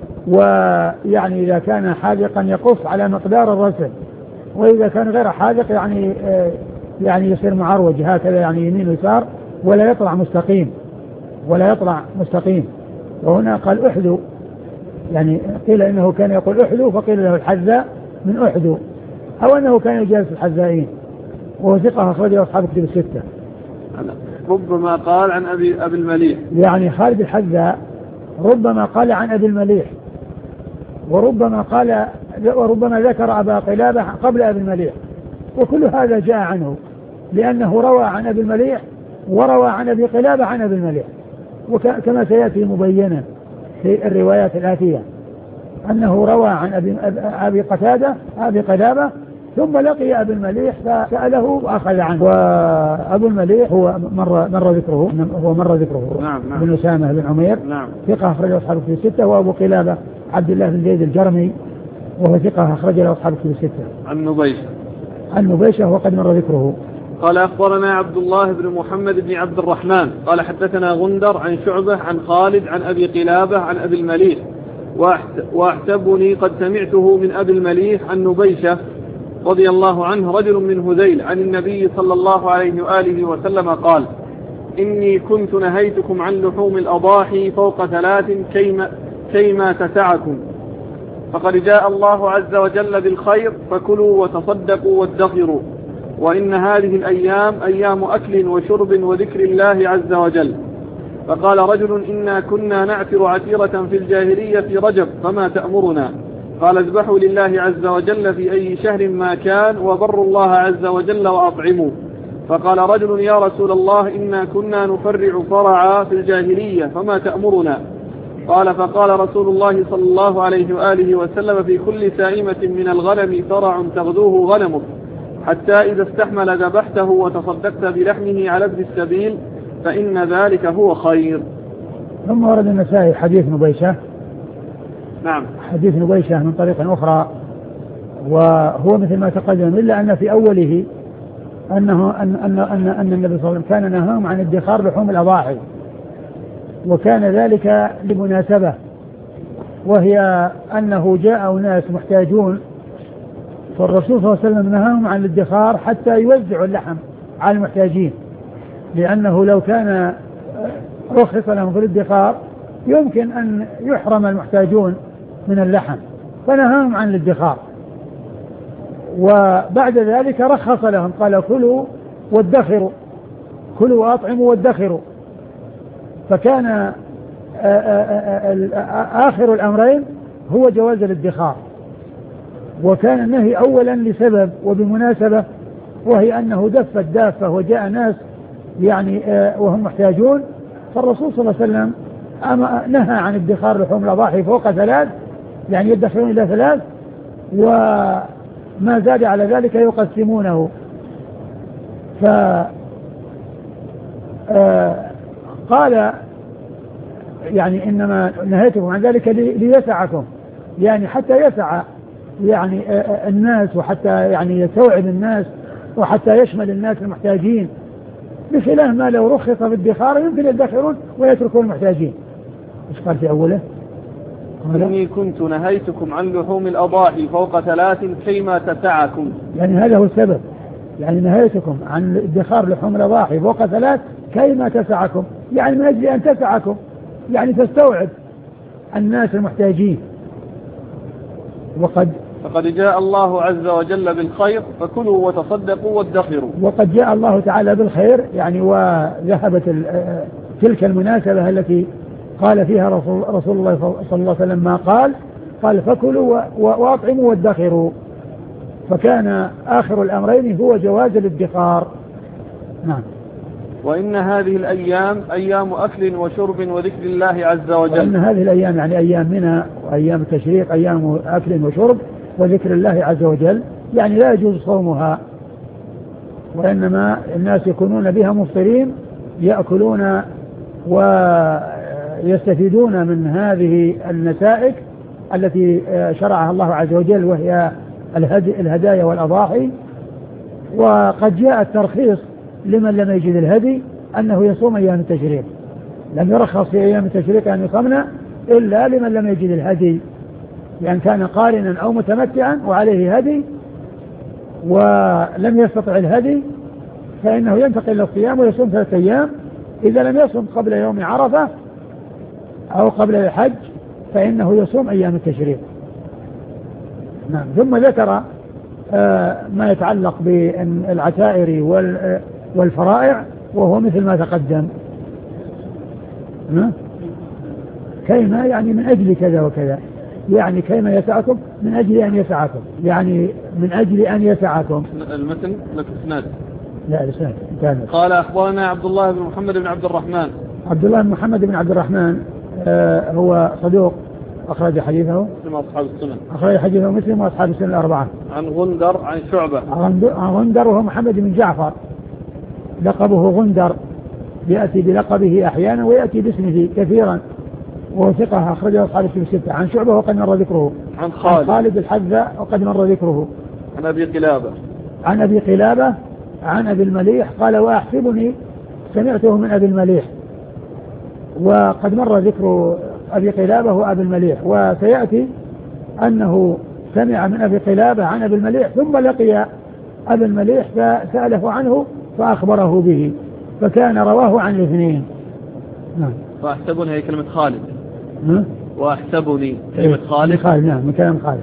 ويعني إذا كان حاذقا يقف على مقدار الرسم، وإذا كان غير حاذق يعني يعني يصير معروج هكذا، يعني يمين ويسار، ولا يطلع مستقيم ولا يطلع مستقيم. وهنا قال احذو، يعني قيل انه كان يقول احذو فقيل له الحذاء من احذو، او انه كان يجالس الحذائين، وهو ثقة اخرجه اصحاب كتب الستة. ربما قال عن ابي ابي المليح، يعني خالد الحذاء ربما قال عن ابي المليح، وربما قال وربما ذكر ابا قلابة قبل ابي المليح، وكل هذا جاء عنه، لانه روى عن ابي المليح وروى عن ابي قلابة عن ابي المليح، وكما سياتي مبينا في الروايات الآتية أنه روى عن أبي, أبي قتادة أبي قلابة، ثم لقي أبي المليح فسأله وأخذ عنه. وأبو المليح هو مر, مر ذكره هو مر ذكره نعم نعم. بن أسامة بن عمير نعم. ثقة أخرج أصحاب الكتب الستة. وأبو قلابة عبد الله بن زيد الجرمي وهو ثقة أخرج أصحاب الكتب الستة. عن نبيشة عن نبيشة وقد مر ذكره. قال أخبرنا عبد الله بن محمد بن عبد الرحمن قال حدثنا غندر عن شعبة عن خالد عن أبي قلابة عن أبي المليح، وأحسبني قد سمعته من أبي المليح عن نبيشة رضي الله عنه رجل من هذيل عن النبي صلى الله عليه وآله وسلم قال: إني كنت نهيتكم عن لحوم الأضاحي فوق ثلاث كيما, كيما تسعكم، فقد جاء الله عز وجل بالخير فكلوا وتصدقوا وادخروا، وإن هذه الأيام أيام أكل وشرب وذكر الله عز وجل. فقال رجل: إنا كنا نعثر عثيرة في الجاهلية في رجب فما تأمرنا؟ قال: اذبحوا لله عز وجل في أي شهر ما كان وبروا الله عز وجل وأطعموا. فقال رجل: يا رسول الله إنا كنا نفرع فرعا في الجاهلية فما تأمرنا؟ قال: فقال رسول الله صلى الله عليه وآله وسلم: في كل سائمة من الغنم فرع تغدوه غنمك، حتى إذا استحمل ذبحته وتصدقت بلحمه على ابن السبيل فإن ذلك هو خير. ثم ورد النسائي حديث نبيشة. نعم. حديث نبيشة من طريق أخرى، وهو مثل ما تقدم، إلا أن في أوله أنه أن أن أن, أن النبي صلى الله عليه وسلم كان نهاهم عن ادخار لحوم الأضاحي، وكان ذلك لمناسبة، وهي أنه جاء ناس محتاجون، فالرسول صلى الله عليه وسلم نهاهم عن الادخار حتى يوزعوا اللحم على المحتاجين، لأنه لو كان رخص لهم في الادخار يمكن أن يحرم المحتاجون من اللحم، فنهاهم عن الادخار. وبعد ذلك رخص لهم، قال: كلوا وادخروا، كلوا وأطعموا وادخروا. فكان آخر الأمرين هو جواز الادخار، وكان النهي أولا لسبب وبمناسبة، وهي أنه دفت دافة وجاء ناس يعني وهم محتاجون، فالرسول صلى الله عليه وسلم نهى عن ادخار لحوم الأضاحي فوق ثلاث، يعني يدخرون إلى ثلاث، وما زاد على ذلك يقسمونه. فقال يعني إنما نهيتكم عن ذلك ليسعكم، يعني حتى يسع يعني الناس، وحتى يعني يستوعب الناس، وحتى يشمل الناس المحتاجين، بخلاف ما لو رخص بالادخار يمكن يدخرون ويتركون المحتاجين. ايش قال في اوله؟ إني كنت نهيتكم عن لحوم الأضاحي فوق ثلاث كيما تسعكم، يعني هذا هو السبب، يعني نهيتكم عن ادخار لحوم الأضاحي فوق ثلاث كيما تسعكم، يعني من أجل أن تسعكم، يعني تستوعب الناس المحتاجين. وقد فقد جاء الله عز وجل بالخير فكلوا وتصدقوا وادخروا. وقد جاء الله تعالى بالخير، يعني وذهبت تلك المناسبة التي قال فيها رسول, رسول الله صلى الله عليه وسلم ما قال، قال: فكلوا واطعموا وادخروا. فكان آخر الأمرين هو جواز الادخار. نعم. وإن هذه الأيام أيام أكل وشرب وذكر الله عز وجل. وإن هذه الأيام يعني أيام منى وأيام التشريق أيام أكل وشرب وذكر الله عز وجل، يعني لا يجوز صومها، وإنما الناس يكونون بها مفطرين، يأكلون ويستفيدون من هذه النتائج التي شرعها الله عز وجل، وهي الهدايا والأضاحي. وقد جاء الترخيص لمن لم يجد الهدي أنه يصوم أيام التشريق، لم يرخص في أيام التشريق أن يصمنا إلا لمن لم يجد الهدي، يعني كان قارنا أو متمتعا وعليه هدي ولم يستطع الهدي فإنه ينتقل إلى الصيام ويصوم ثلاثة أيام. إذا لم يصوم قبل يوم عرفة أو قبل الحج فإنه يصوم أيام التشريق. نعم. ثم ذكر آه ما يتعلق بالعتائر والفرائع وهو مثل ما تقدم. كيما يعني من أجل كذا وكذا، يعني كيما يسعكم من أجل أن يسعكم، يعني من أجل أن يسعكم. المتن لك اسناد؟ لا الاسناد. قال أخبرنا عبد الله بن محمد بن عبد الرحمن. عبد الله بن محمد بن عبد الرحمن آه هو صدوق أخرج حديثه مسلم وأصحاب السنن. أخرج حديثه مسلم وأصحاب السنن الأربعة. عن غندر عن شعبة. عن غندر وهو محمد بن جعفر لقبه غندر، يأتي بلقبه أحيانا ويأتي باسمه كثيرا، وهو ثقة أخرجه أصحاب الكتب الستة. عن شعبة وقد مر ذكره. عن خالد, عن خالد الحذاء وقد مر ذكره. عن أبي قلابة. عن أبي قلابة عن أبي المليح قال وأحسبني سمعته من أبي المليح، وقد مر ذكر أبي قلابة وأبي المليح، وسيأتي أنه سمع من أبي قلابة عن أبي المليح ثم لقي أبي المليح فسأله عنه فأخبره به، فكان رواه عن الاثنين. نعم. وأحسبني هي كلمة خالد. نعم. وأحسبني كلمة خالد. خالد نعم من كلام خالد.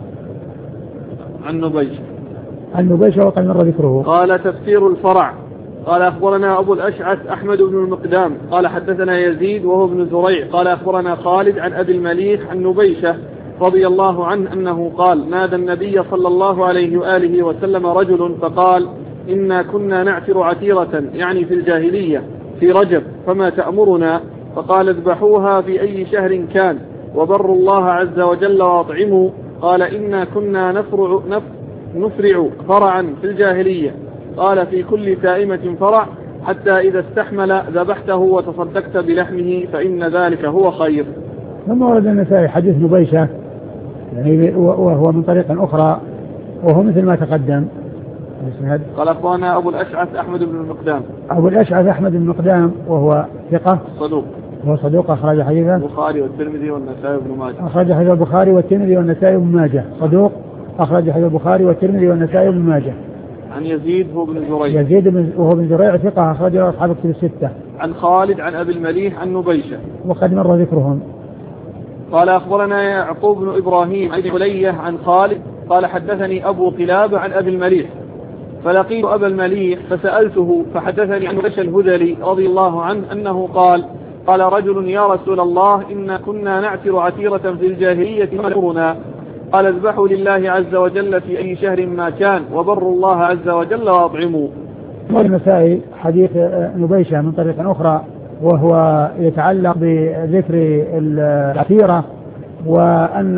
عن نبيش. عن نبيش وقد مر ذكره. قال تفسير الفرع. قال أخبرنا أبو الأشعث أحمد بن المقدام قال حدثنا يزيد وهو ابن زريع قال أخبرنا خالد عن أبي المليح عن نبيشة رضي الله عنه أنه قال نادى النبي صلى الله عليه وآله وسلم رجل فقال إنا كنا نعتر عتيرة يعني في الجاهلية في رجب فما تأمرنا؟ فقال اذبحوها في أي شهر كان وبروا الله عز وجل واطعموا. قال إنا كنا نفرع, نفرع فرعا في الجاهلية. قال في كل سائمة فرع حتى إذا استحمل ذبحته وتصدقت بلحمه فإن ذلك هو خير. ثم ورد النسائي حديث نبيشة يعني وهو من طريق أخرى وهو مثل ما تقدم. قال أخبرنا أبو الأشعث أحمد بن المقدام. أبو الأشعث أحمد بن المقدام وهو ثقة صدوق. وهو صدوق أخرج حديثه البخاري والترمذي والنسائي وابن ماجه. أخرج حديث البخاري والترمذي والنسائي وابن ماجه. صدوق أخرج حديث البخاري والترمذي والنسائي وابن ماجه. عن يزيد هو بن زريع. يزيد وهو بن زريع ثقة أخرجه أصحاب الكتب الستة. عن خالد عن أبي المليح عن نبيشة وقد مر ذكرهم. قال أخبرنا يعقوب بن إبراهيم عن علية عن خالد قال حدثني أبو قلابة عن أبي المليح فلقيت أبا المليح فسألته فحدثني عن نبيشة الهذلي رضي الله عنه أنه قال قال رجل يا رسول الله إنا كنا نعتر عتيرة في الجاهلية فنأمرنا؟ قال اذبحوا لله عز وجل في أي شهر ما كان وبروا الله عز وجل واطعموا. والنسائي حديث نبيشة من طريق أخرى وهو يتعلق بذكر العتيرة وأن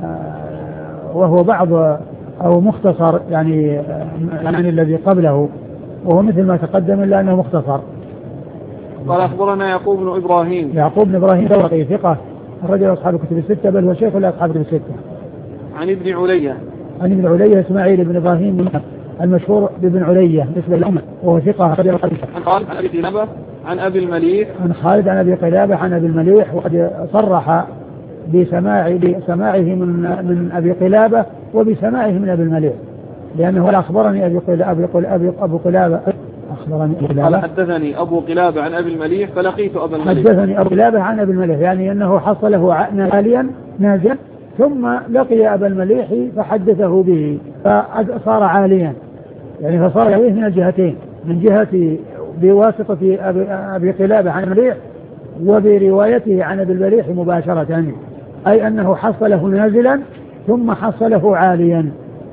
وهو بعض أو مختصر يعني يعني الذي قبله وهو مثل ما تقدم إلا أنه مختصر. قال أخبرنا يعقوب بن إبراهيم. يعقوب بن إبراهيم دورقي ثقة الرجل أصحاب الكتب الستة بل هو شيخ لأصحاب الكتب الستة. عن ابن علية. عن ابن علية إسماعيل بن إبراهيم المشهور بابن علية نسبة للأمة وهو ثقة. عن خالد عن أبي قلابة عن أبي المليح. عن خالد عن أبي قلابة عن أبي المليح وقد صرح بسماع بسماعه من من أبي قلابة وبسماعه من أبي المليح لأنه أخبرني أبي قلابة أبي أبو قلابة أخبرني أبو قلابة. حدثني أبو قلابة عن أبي المليح فلقيت أبا المليح. حدثني أبو قلابة عن أبي المليح يعني أنه حصله عاليا نازلا ثم لقي أبا المليح فحدثه به فصار عاليا يعني فصار يرويه من الجهتين من جهة بواسطة أبي, أبي قلابة عن المليح وبروايته عن أبي المليح مباشرة أي أنه حصله نازلا ثم حصله عاليا.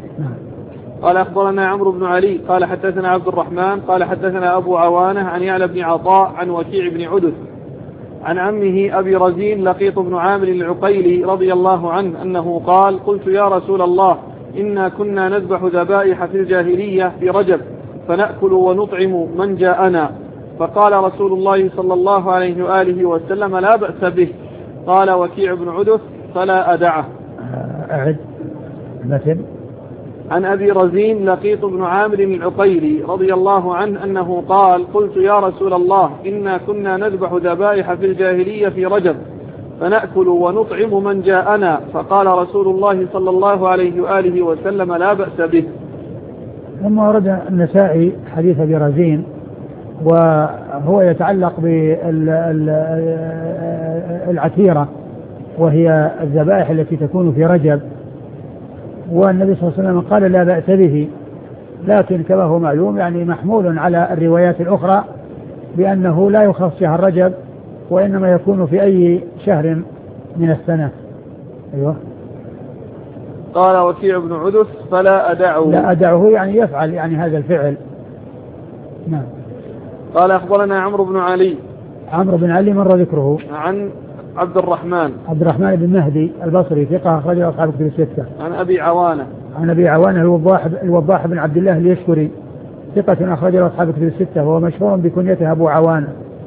قال أخبرنا عمرو بن علي قال حدثنا عبد الرحمن قال حدثنا أبو عوانة عن يعلى بن عطاء عن وكيع بن عدث عن عمه أبي رزين لقيط بن عامر العقيلي رضي الله عنه أنه قال قلت يا رسول الله إنا كنا نذبح ذبائح في الجاهلية في رجب فنأكل ونطعم من جاءنا فقال رسول الله صلى الله عليه وآله وسلم لا بأس به. قال وكيع بن عدث فلا أدعه. أعد مثل. عن أبي رزين لقيط بن عامر العقيلي رضي الله عنه أنه قال قلت يا رسول الله إنا كنا نذبح ذبائح في الجاهلية في رجب فنأكل ونطعم من جاءنا، فقال رسول الله صلى الله عليه وآله وسلم لا بأس به. ثم ورد النسائي حديث أبي رزين وهو يتعلق بالعتيرة وهي الذبائح التي تكون في رجب، والنبي صلى الله عليه وسلم قال لا بأس به، لكن كما هو معلوم يعني محمول على الروايات الأخرى بأنه لا يخص شهر رجب وإنما يكون في أي شهر من السنة. أيوة. قال وكيع بن عدث فلا أدعه. لا أدعه يعني يفعل يعني هذا الفعل. نعم. قال أخبرنا عمرو بن علي. عمرو بن علي مر ذكره. عن عبد الرحمن. عبد الرحمن بن مهدي البصري ثقة أخرجه أصحاب كتب الستة. عن أبي عوانة. عن أبي عوانة الوضاح الوضاح بن عبد الله اليشكري ثقة أخرجه أصحاب كتب الستة وهو مشهور بكنيته أبو عوانة.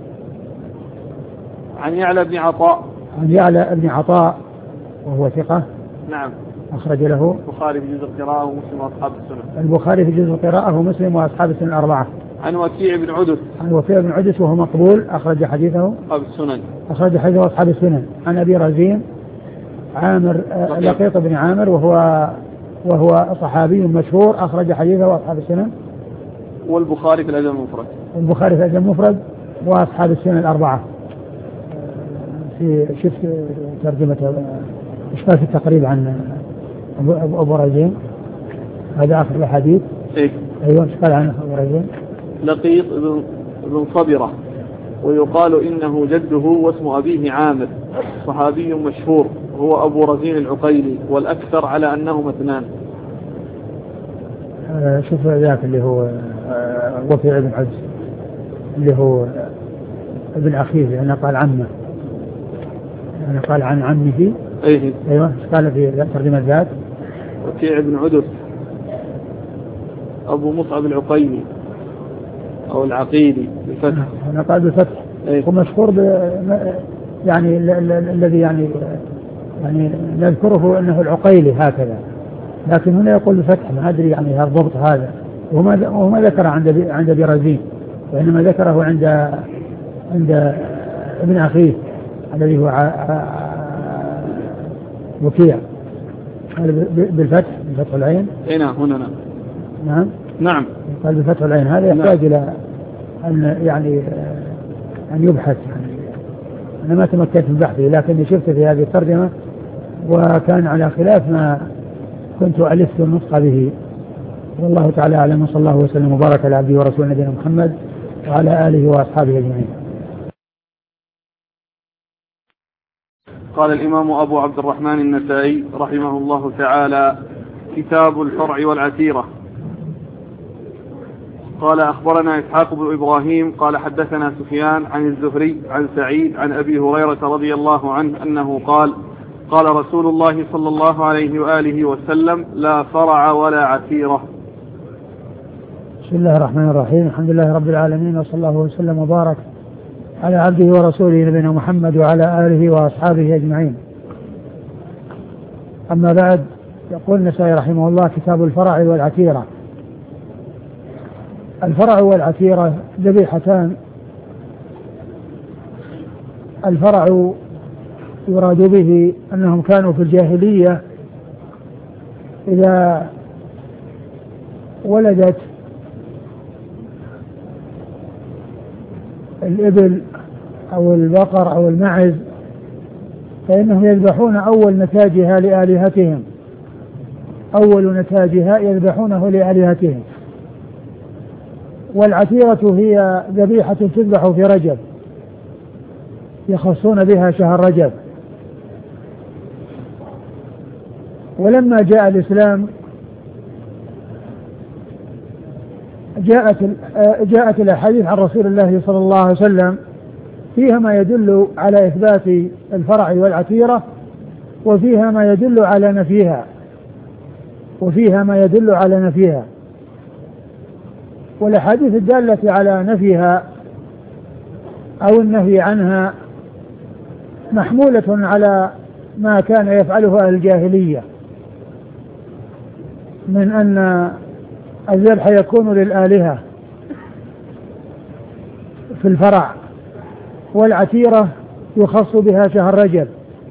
عن يعلى بن عطاء. عن يعلى بن عطاء وهو ثقة. نعم. أخرج له البخاري في جزء القراءة ومسلم وأصحاب السنن. البخاري في جزء القراءة ومسلم وأصحاب السنن الأربعة. عن وكيع بن عدث. عن وكيع بن عدث وهو مقبول أخرج حديثه أصحاب السنن. أخرج حديثه أصحاب السنن. عن أبي رزين عامر لقيط بن عامر وهو وهو صحابي مشهور أخرج حديثه أصحاب السنن. والبخاري في الأدب المفرد. والبخاري في الأدب المفرد وأصحاب السنن الأربعة. في شفت ترجمة إشكال في التقريب عن أبو, أبو رزين، هذا آخر الحديث. إيه؟ أيوة إشكال عن أبو رزين. لقيط بن, بن صبرة ويقال إنه جده واسم أبيه عامر، صحابي مشهور هو أبو رزين العقيلي، والأكثر على أنهما اثنان. آه شوف ذاك اللي هو آه وكيع بن عدث اللي هو ابن أخيه لأنه قال عمه، يعني قال عن عمه. أيه. أيوة قال في ترجمة ذات. وكيع بن عدث أبو مصعب العقيلي أو العقيلي بالفتح. أنا قال بالفتح. أيه. ومشهور ب يعني الذي يعني يعني نذكره أنه العقيلي هكذا، لكن هنا يقول بالفتح ما أدري يعني الضبط هذا، وما وما ذكر عند عند أبي رزين وإنما ذكره عند عند ابن أخيه الذي هو وكيع. قال بالفتح بفتح العين. هنا هنا نعم. نعم. نعم. قال بفتح العين هذا يحتاج إلى أن يعني أن يبحث يعني. أنا ما تمكنت من بحثه لكني شفت في هذه الترجمة وكان على خلاف ما كنت ألفت النطق به. والله تعالى أعلم وصلى الله وسلم وبارك على عبده ورسوله نبينا محمد وعلى آله وأصحابه أجمعين. قال الإمام أبو عبد الرحمن النسائي رحمه الله تعالى: كتاب الفرع والعتيرة. قال أخبرنا إسحاق بن إبراهيم قال حدثنا سفيان عن الزهري عن سعيد عن أبي هريرة رضي الله عنه أنه قال: قال رسول الله صلى الله عليه وآله وسلم: لا فرع ولا عتيرة. بسم الله الرحمن الرحيم. الحمد لله رب العالمين وصلى الله وسلم وبارك على عبده ورسوله نبينا محمد وعلى آله وأصحابه أجمعين. أما بعد، يقول النسائي رحمه الله: كتاب الفرع والعتيرة. الفرع والعتيرة ذبيحتان. الفرع يراد به أنهم كانوا في الجاهلية إذا ولدت الإبل أو البقر أو المعز فإنهم يذبحون أول نتاجها لآلهتهم، أول نتاجها يذبحونه لآلهتهم. والعتيرة هي ذبيحة تذبح في رجب، يخصون بها شهر رجب. ولما جاء الإسلام جاءت جاءت الأحاديث عن رسول الله صلى الله عليه وسلم فيها ما يدل على إثبات الفرع والعتيرة، وفيها ما يدل على نفيها وفيها ما يدل على نفيها. والأحاديث الدالة على نفيها أو النهي عنها محمولة على ما كان يفعله أهل الجاهلية من أن الذبح يكون للآلهة في الفرع، والعتيرة يخص بها شهر رجب،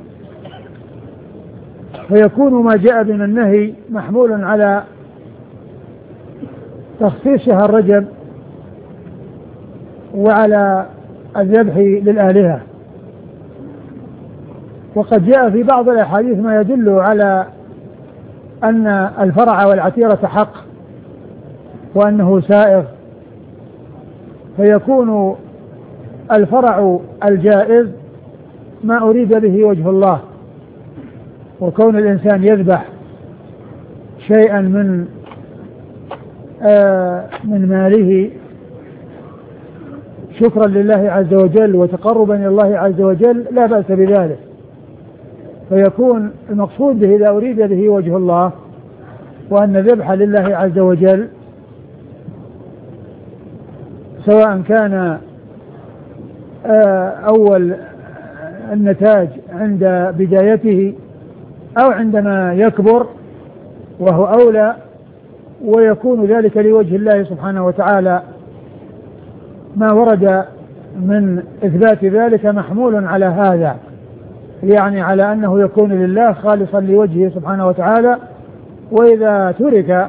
فيكون ما جاء من النهي محمول على تخصيص شهر رجب وعلى الذبح للآلهة. وقد جاء في بعض الأحاديث ما يدل على أن الفرع والعتيرة حق وأنه سائغ، فيكون الفرع الجائز ما أريد به وجه الله، وكون الإنسان يذبح شيئا من آه من ماله شكرا لله عز وجل وتقربا إلى الله عز وجل لا بأس بذلك، فيكون المقصود به إذا أريد به وجه الله وأن ذبح لله عز وجل سواء كان أول النتاج عند بدايته أو عندما يكبر وهو أولى، ويكون ذلك لوجه الله سبحانه وتعالى. ما ورد من إثبات ذلك محمول على هذا، يعني على أنه يكون لله خالصا لوجهه سبحانه وتعالى. وإذا ترك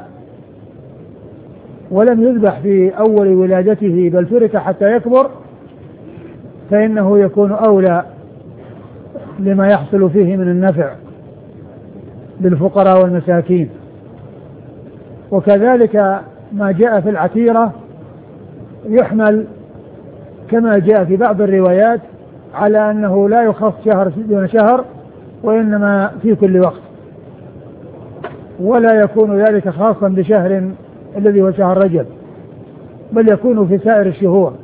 ولم يذبح في أول ولادته بل ترك حتى يكبر فإنه يكون أولى لما يحصل فيه من النفع للفقراء والمساكين. وكذلك ما جاء في العتيرة يحمل كما جاء في بعض الروايات على أنه لا يخص شهر دون شهر وإنما في كل وقت، ولا يكون ذلك خاصا بشهر الذي هو شهر رجب، بل يكون في سائر الشهور.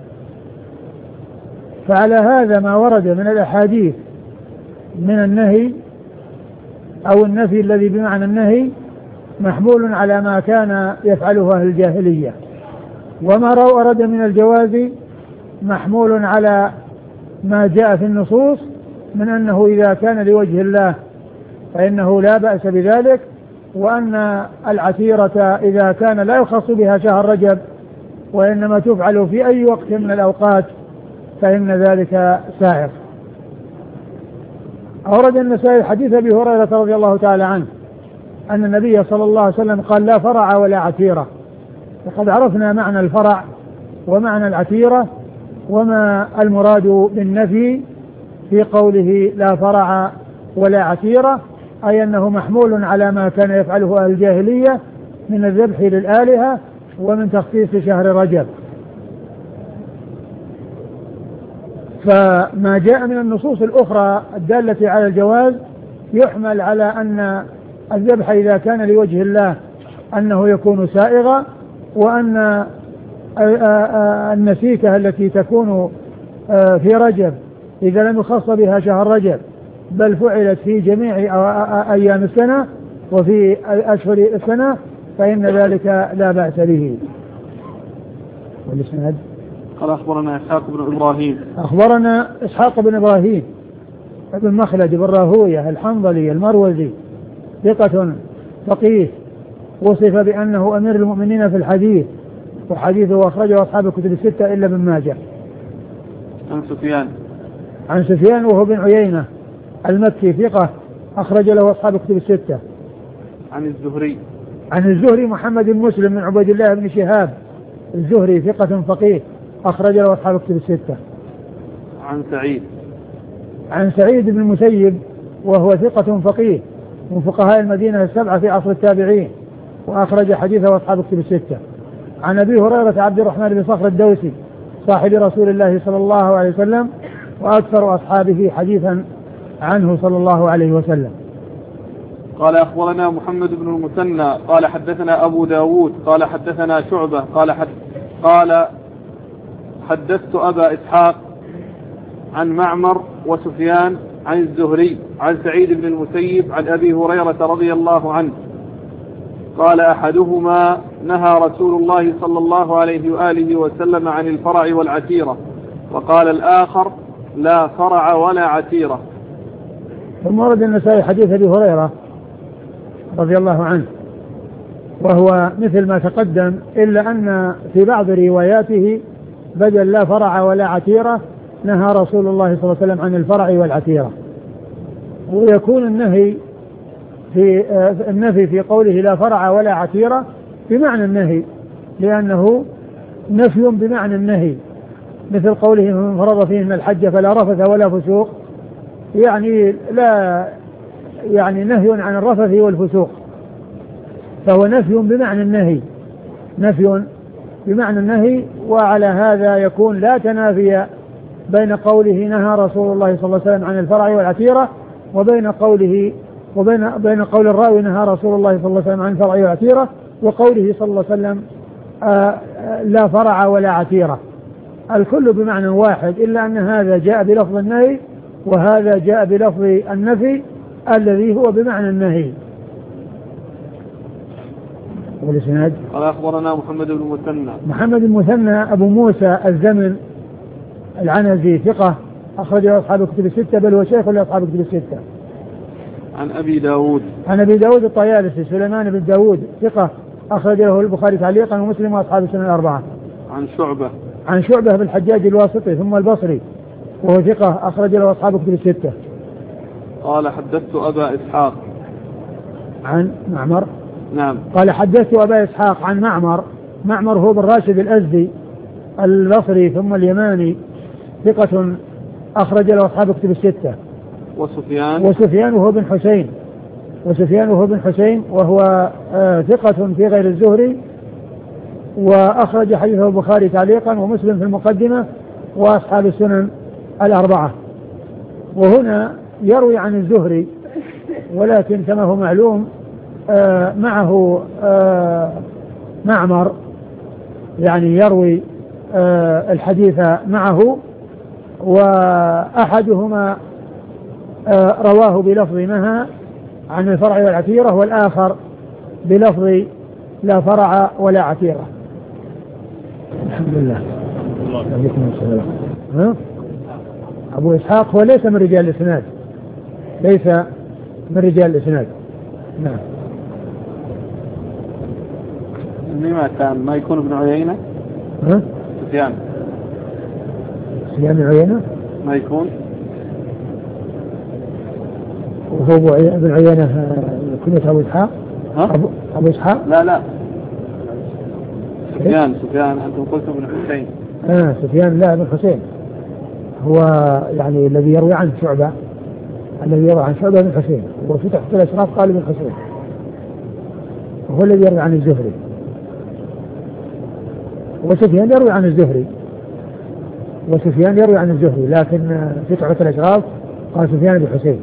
فعلى هذا ما ورد من الأحاديث من النهي أو النفي الذي بمعنى النهي محمول على ما كان يفعله أهل الجاهلية، وما ورد من الجواز محمول على ما جاء في النصوص من أنه إذا كان لوجه الله فإنه لا بأس بذلك، وأن العتيرة إذا كان لا يخص بها شهر رجب وإنما تفعل في أي وقت من الأوقات فإن ذلك سائغ. أورد النسائي حديث أبي هريرة رضي الله تعالى عنه أن النبي صلى الله عليه وسلم قال لا فرع ولا عتيرة. وقد عرفنا معنى الفرع ومعنى العتيرة وما المراد بالنفي في قوله لا فرع ولا عتيرة، أي أنه محمول على ما كان يفعله أهل الجاهلية من الذبح للآلهة ومن تخصيص شهر رجب. فما جاء من النصوص الأخرى الدالة على الجواز يحمل على أن الذبح إذا كان لوجه الله أنه يكون سائغا، وأن النسيكة التي تكون في رجب إذا لم يخص بها شهر رجب بل فعلت في جميع أيام السنة وفي أشهر السنة فإن ذلك لا بأس به. والإسناد قال أخبرنا إسحاق بن إبراهيم أخبرنا إسحاق بن إبراهيم ابن مخلد بن راهوية الحنظلي المروزي ثقة فقيه وصف بأنه أمير المؤمنين في الحديث، وحديثه أخرجه أصحاب الكتب الستة إلا ابن ماجه. عن سفيان عن سفيان وهو بن عيينة المكي ثقة أخرج له أصحاب الكتب الستة. عن الزهري عن الزهري محمد بن مسلم من عبيد الله بن شهاب الزهري ثقة فقيه أخرج له أصحاب الكتب الستة. عن سعيد عن سعيد بن المسيب وهو ثقة فقيه من فقهاء المدينة السبعة في عصر التابعين وأخرج حديثه أصحاب الكتب الستة. عن أبي هريرة عبد الرحمن بن صخر الدوسي صاحب رسول الله صلى الله عليه وسلم وأكثر أصحابه حديثا عنه صلى الله عليه وسلم. قال أخبرنا محمد بن المثنى قال حدثنا أبو داود قال حدثنا شعبة قال حد قال حدثت أبا إسحاق عن معمر وسفيان عن الزهري عن سعيد بن المسيب عن أبي هريرة رضي الله عنه قال أحدهما نهى رسول الله صلى الله عليه وآله وسلم عن الفرع والعتيرة وقال الآخر لا فرع ولا عتيرة. ثم ورد النسائي حديث أبي هريرة رضي الله عنه وهو مثل ما تقدم، إلا أن في بعض رواياته بدل لا فرع ولا عتيرة نهى رسول الله صلى الله عليه وسلم عن الفرع والعتيرة. ويكون النهي في النفي في قوله لا فرع ولا عتيرة بمعنى النهي، لأنه نفي بمعنى النهي، مثل قوله من فرض فيهن الحج فلا رفث ولا فسوق، يعني لا يعني نهي عن الرفث والفسوق، فهو نفي بمعنى النهي، نفي بمعنى النهي. وعلى هذا يكون لا تنافي بين قوله نهى رسول الله صلى الله عليه وسلم عن الفرع والعتيرة وبين قوله وبين بين قول الراوي نهى رسول الله صلى الله عليه وسلم عن الفرع والعتيرة وقوله صلى الله عليه وسلم آآ لا فرع ولا عتيرة، الكل بمعنى واحد، إلا أن هذا جاء بلفظ النهي وهذا جاء بلفظ النفي الذي هو بمعنى النهي. والإسناد قال أخبرنا محمد بن المثنى محمد بن المثنى أبو موسى الزمن العنزي ثقة أخرج له أصحاب الكتب الستة، بل هو شيخ لأصحاب الكتب الستة. عن أبي داود عن أبي داود الطيالسي سليمان بن داود ثقة أخرج له البخاري تعليقا ومسلم وأصحاب السنن الأربعة. عن شعبة عن شعبة بالحجاج الواسطي ثم البصري وهو ثقة أخرج له أصحاب الكتب الستة. قال حدثت أبا إسحاق عن معمر. نعم. قال حدثت أبا إسحاق عن معمر. معمر هو بن راشد الأزدي البصري ثم اليماني ثقة أخرج له أصحاب الكتب الستة. وسفيان وسفيان وهو بن حسين وسفيان وهو بن حسين وهو آه ثقة في غير الزهري، وأخرج حديثه البخاري تعليقا ومسلم في المقدمة وأصحاب السنن الأربعة. وهنا يروي عن الزهري، ولكن كما هو معلوم آه معه آه معمر، يعني يروي آه الحديث معه، وأحدهما آه رواه بلفظ نهى عن الفرع والعتيرة والآخر بلفظ لا فرع ولا عتيرة. الحمد لله. عليكم السلام. ها؟ أبو إسحاق هو ليس من رجال الإسناد، ليس من رجال الإسناد. نعم. لما كان ما يكون ابن عيينة؟ ها؟ سفيان. سفيان بن عيينة؟ ما يكون. وهو ابن عيينة كنية أبو إسحاق؟ ها؟ أبو, أبو إسحاق؟ لا لا. سفيان سفيان أنتم قلتم ابن حسين. آه سفيان لا ابن حسين هو يعني الذي يروي عن شعبة، الذي يروي عن شعبة بن حسين، وفي تحت الأشراف قال ابن حسين، وهو الذي يروي عن الزهري. وسفيان يروي عن الزهري وسفيان يروي عن الزهري لكن في تحت الأشراف قال سفيان بن حسين.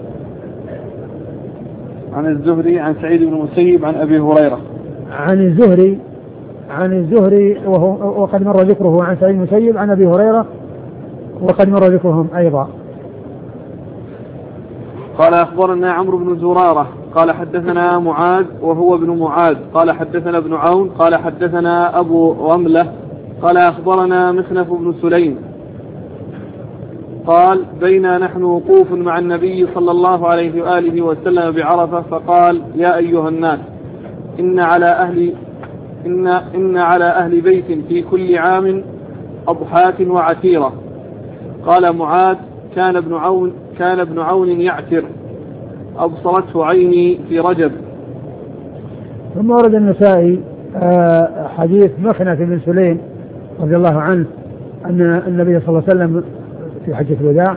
عن الزهري عن سعيد بن المسيب عن أبي هريرة. عن الزهري عن الزهري وهو وقد مر ذكره عن سعيد بن المسيب عن أبي هريرة وقد مر ذكرهم أيضا. قال أخبرنا عمرو بن زرارة قال حدثنا معاذ وهو ابن معاذ قال حدثنا ابن عون قال حدثنا أبو رملة قال أخبرنا مخنف بن سليم قال بينا نحن وقوف مع النبي صلى الله عليه وآله وسلم بعرفة فقال يا أيها الناس إن على أهل إن, إن على أهل بيت في كل عام أضحاة وعتيرة. قال معاذ كان ابن عون كان ابن عون يعتر أبصرته عيني في رجب. ثم ورد النسائي حديث مخنف بن سليم رضي الله عنه أن النبي صلى الله عليه وسلم في حجة الوداع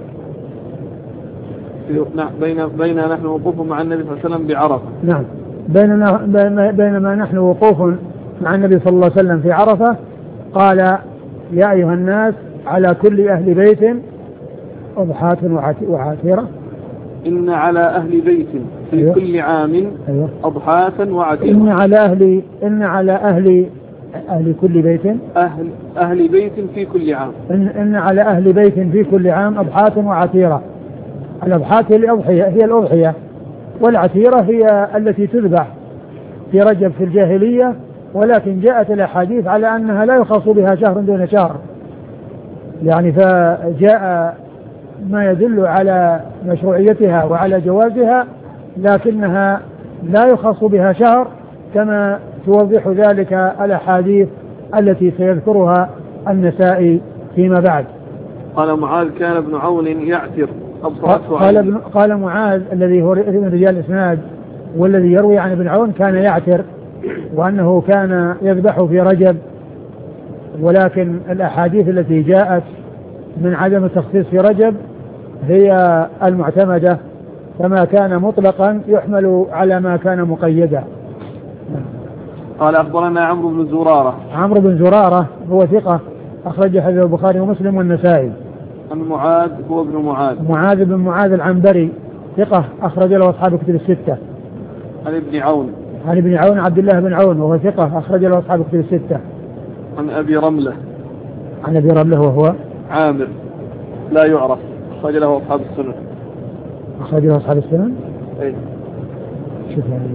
بين بين نحن وقوف مع النبي صلى الله عليه وسلم بعرفة. نعم بيننا بينما نحن وقوف مع النبي صلى الله عليه وسلم في عرفة قال يا أيها الناس على كل أهل بيت أضحاة وعتيرة. إن على أهل بيت في أيوه. كل عام أيوه. أضحاة وعتيرة. إن على أهل إن على أهل أهل كل بيت أهل أهل بيت في كل عام إن, إن على أهل بيت في كل عام أضحاة وعتيرة. الأضحاة هي الأضحية هي الأضحية والعتيرة هي التي تذبح في رجب في الجاهلية، ولكن جاءت الأحاديث على أنها لا يخص بها شهر دون شهر، يعني فجاء ما يدل على مشروعيتها وعلى جوازها، لكنها لا يخص بها شهر كما توضح ذلك الأحاديث التي سيذكرها النسائي فيما بعد. قال معاذ كان ابن عون يعتر أبصرته قال, ابن قال معاذ الذي هو من رجال الإسناد والذي يروي عن ابن عون كان يعتر، وأنه كان يذبح في رجب، ولكن الأحاديث التي جاءت من عدم التخصيص في رجب هي المعتمدة، فما كان مطلقا يحمل على ما كان مقيدا. قال أخبرنا عمرو بن زرارة. عمرو بن زرارة هو ثقة أخرج حديث البخاري ومسلم والنسائي. عن معاذ هو ابن معاذ. معاذ بن معاذ العنبري ثقة أخرج له أصحاب الكتب الستة. عن ابن عون. عن ابن عون عبد الله بن عون وهو ثقة أخرج له أصحاب الكتب الستة. عن أبي رملة. عن أبي رملة وهو عامر لا يعرف أخرج له أصحاب السنن. أخرج له أصحاب السنن؟ أي. شوف هذه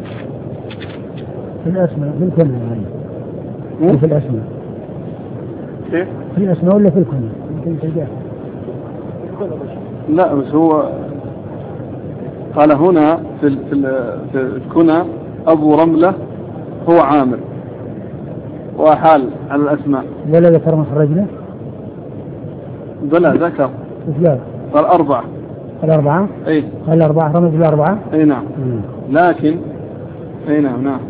في الأسماء في الكنى يعني. في الأسماء. كيف؟ في الأسماء ولا في الكنى؟ يمكن تلقاه. لا بس هو قال هنا في في في الكنى أبو رملة هو عامر وحال على الأسماء. ولا ذكر مخرج له؟ بلى ذكر. لا. قال أربعة. الأربعة؟ أي. قال الأربعة رمز الأربعة؟ أي نعم. مم. لكن أي نعم نعم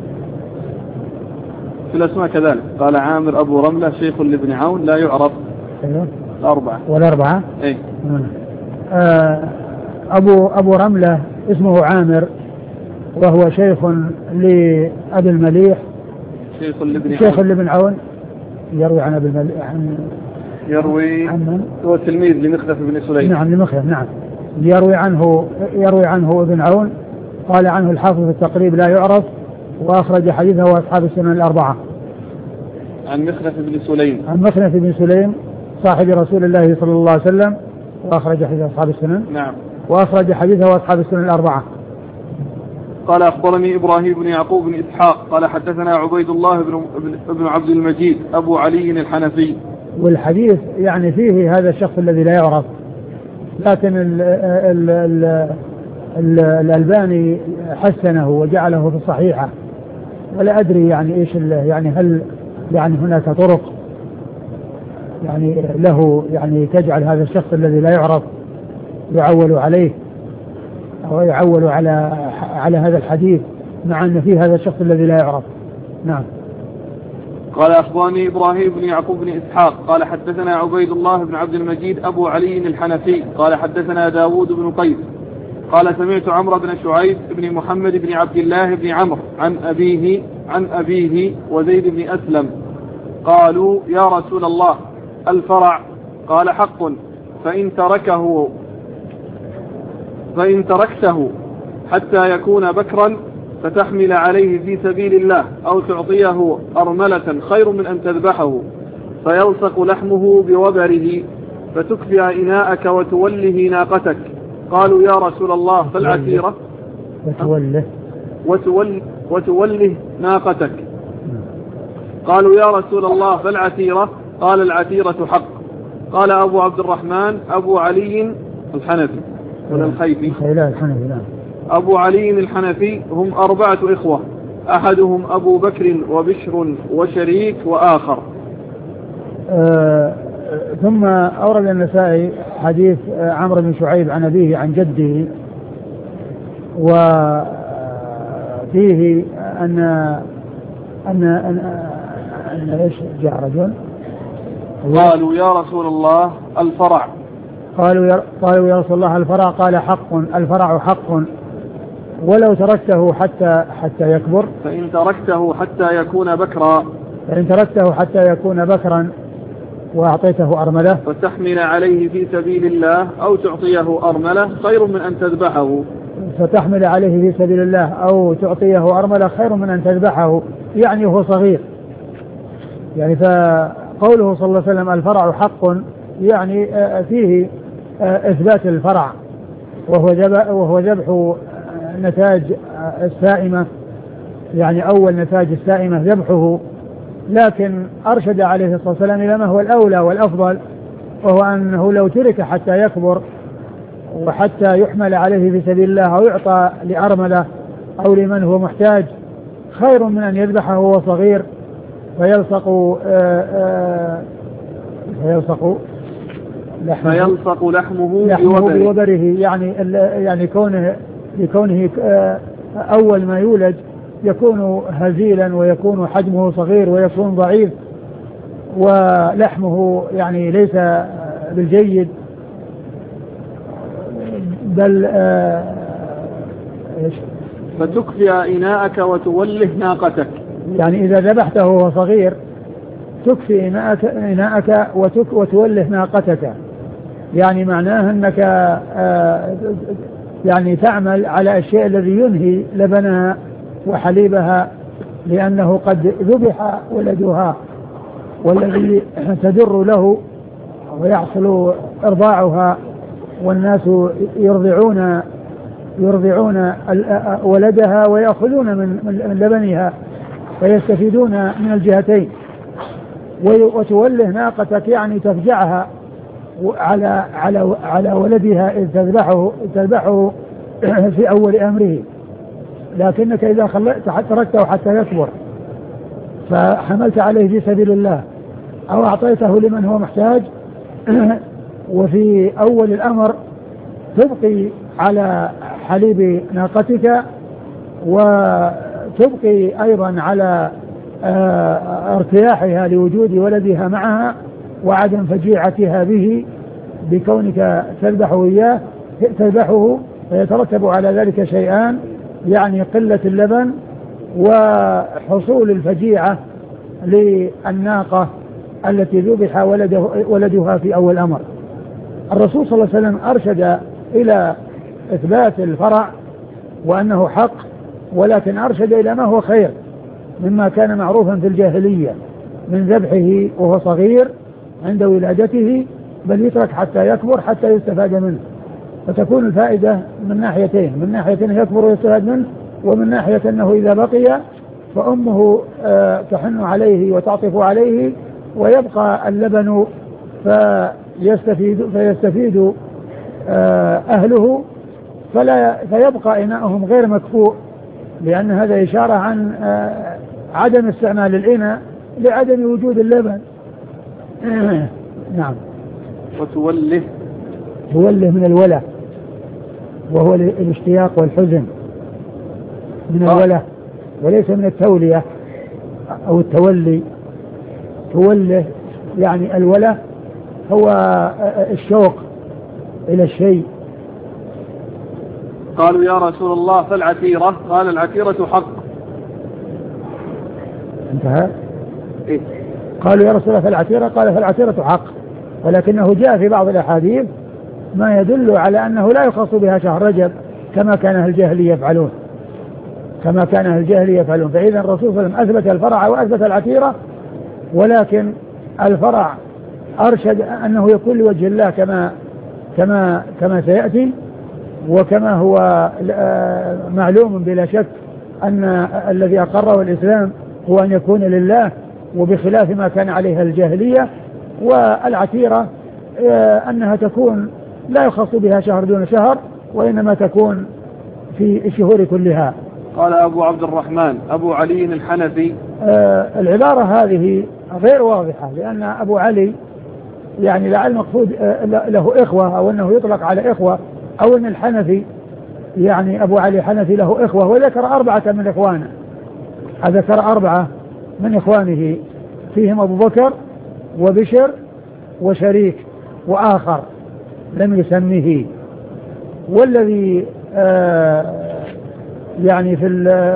في الأسماء كذلك قال عامر أبو رملة شيخ لابن عون لا يعرف. أيوه. الأربعة. والأربعة؟ أي. آه أبو أبو رملة اسمه عامر وهو شيخ لأبي المليح. شيخ لابن عون. شيخ لابن عون يروي عن أبي المليح عن يروي عن هو تلميذ لمخلف بن سليم. نعم لمخلف نعم. يروي عنه يروي عنه ابن عون. قال عنه الحافظ في التقريب لا يعرف، وأخرج حديثه وأصحاب السنن الأربعة. عن مخلف بن سليم. عن مخلف بن سليم صاحب رسول الله صلى الله عليه وسلم، وأخرج حديث أصحاب السنن. نعم. وأخرج حديثه وأصحاب السنن الأربعة. قال أخبرني إبراهيم بن يعقوب بن إسحاق قال حدثنا عبيد الله بن ابن عبد المجيد أبو علي الحنفي. والحديث يعني فيه هذا الشخص الذي لا يعرف، لكن ال ال ال ال الألباني حسنه وجعله في الصحيحة، ولا أدري يعني إيش يعني هل يعني هناك طرق يعني له يعني تجعل هذا الشخص الذي لا يعرف يعول عليه أو يعول على على هذا الحديث مع أن فيه هذا الشخص الذي لا يعرف. نعم. قال أخبرني إبراهيم بن يعقوب بن إسحاق قال حدثنا عبيد الله بن عبد المجيد أبو علي الحنفي قال حدثنا داود بن قيس قال سمعت عمرو بن شعيب بن محمد بن عبد الله بن عمرو عن أبيه عن أبيه وزيد بن أسلم قالوا يا رسول الله الفرع؟ قال حق، فإن تركه فإن تركته حتى يكون بكرا فتحمل عليه في سبيل الله أو تعطيه أرملة خير من أن تذبحه فيلصق لحمه بوبره فتكفئ إناءك وتوله ناقتك. قالوا يا رسول الله فالعتيرة؟ وتوله وتول وتوله ناقتك. قالوا يا رسول الله فالعتيرة؟ قال العتيرة حق. قال أبو عبد الرحمن أبو علي الحنفي ولا الخيفي؟ لا الحنفي. نعم. أبو علي الحنفي هم أربعة إخوة، أحدهم أبو بكر وبشر وشريك وآخر. آه ثم أورد النسائي حديث عمرو بن شعيب عن أبيه عن جده، وفيه أن أن أن, أن إيش جاء رجل قالوا يا رسول الله الفرع؟ قالوا يا قالوا يا رسول الله الفرع؟ قال حق، الفرع حق ولو تركته حتى حتى يكبر. فإن تركته حتى يكون بكرا فإن تركته حتى يكون بكرا وأعطيته أرملة فتحمل عليه في سبيل الله أو تعطيه أرملة خير من أن تذبحه. فتحمل عليه في سبيل الله أو تعطيه أرملة خير من أن تذبحه، يعني هو صغير. يعني فقوله صلى الله عليه وسلم الفرع حق يعني فيه إثبات الفرع، وهو ذبح وهو ذبح نتاج السائمة، يعني أول نتاج السائمة ذبحه، لكن أرشد عليه الصلاة والسلام إلى ما هو الأولى والأفضل، وهو أنه لو ترك حتى يكبر وحتى يحمل عليه في سبيل الله أو يعطى لأرملة أو لمن هو محتاج خير من أن يذبحه وهو صغير فيلصق آآ آآ فيلصق لحمه, فيلصق لحمه, لحمه بوبره، يعني يعني كونه لكونه أول ما يولد يكون هزيلا ويكون حجمه صغير ويكون ضعيف ولحمه يعني ليس بالجيد، بل ايش فتكفي إناءك وتوله ناقتك، يعني إذا ذبحته وهو صغير تكفي إناءك, إناءك وتك وتوله ناقتك، يعني معناه أنك يعني تعمل على الشيء الذي ينهي لبنها وحليبها، لأنه قد ذبح ولدها والذي تدر له ويحصل إرضاعها، والناس يرضعون يرضعون ولدها ويأخذون من لبنها ويستفيدون من الجهتين. وتوله ناقتك يعني تفجعها على على على ولدها إذ تذبحه تذبحه في أول أمره، لكنك إذا تركته حتى يكبر فحملت عليه في سبيل الله أو أعطيته لمن هو محتاج وفي أول الأمر تبقي على حليب ناقتك وتبقي أيضا على ارتياحها لوجود ولدها معها وعدم فجيعتها به بكونك تذبحه إياه تذبحه، فيترتب على ذلك شيئان، يعني قلة اللبن وحصول الفجيعة للناقة التي ذبح ولده ولدها في أول أمر. الرسول صلى الله عليه وسلم أرشد إلى إثبات الفرع وأنه حق، ولكن أرشد إلى ما هو خير مما كان معروفا في الجاهلية من ذبحه وهو صغير عند ولادته، بل يترك حتى يكبر حتى يستفاد منه، فتكون الفائدة من ناحيتين، من ناحية أنه يكبر ويستفاد منه، ومن ناحية أنه إذا بقي فأمه آه تحن عليه وتعطف عليه ويبقى اللبن فيستفيد, فيستفيد آه أهله فلا فيبقى إناءهم غير مكفوء، لأن هذا إشارة عن آه عدم استعمال الإناء لعدم وجود اللبن. نعم. وتوله توله من الوله وهو الاشتياق والحزن من الوله وليس من التولية أو التولي. توله يعني الوله هو الشوق إلى الشيء. قالوا يا رسول الله فالعتيرة؟ قال العتيرة حق. انتهى. إيه؟ قالوا يا رسول الله فالعتيرة؟ قال فالعتيرة حق، ولكنه جاء في بعض الأحاديث ما يدل على أنه لا يخص بها شهر رجب كما كان أهل الجاهلية يفعلون كما كان أهل الجاهلية يفعلون فإذا الرسول صلى الله عليه وسلم أثبت الفرع وأثبت العتيرة، ولكن الفرع أرشد أنه يكون لوجه الله كما كما كما سيأتي، وكما هو معلوم بلا شك أن الذي أقره الإسلام هو أن يكون لله وبخلاف ما كان عليها الجاهلية. والعتيرة أنها تكون لا يخص بها شهر دون شهر وإنما تكون في الشهور كلها. قال أبو عبد الرحمن أبو علي الحنفي. آه العبارة هذه غير واضحة، لأن أبو علي يعني لعل المقصود آه له إخوة أو أنه يطلق على إخوة، أو أن الحنفي يعني أبو علي الحنفي له إخوة، وذكر أربعة من إخوانه، ذكر أربعة من إخوانه فيهم أبو بكر وبشر وشريك وآخر لم يسميه. والذي آه يعني في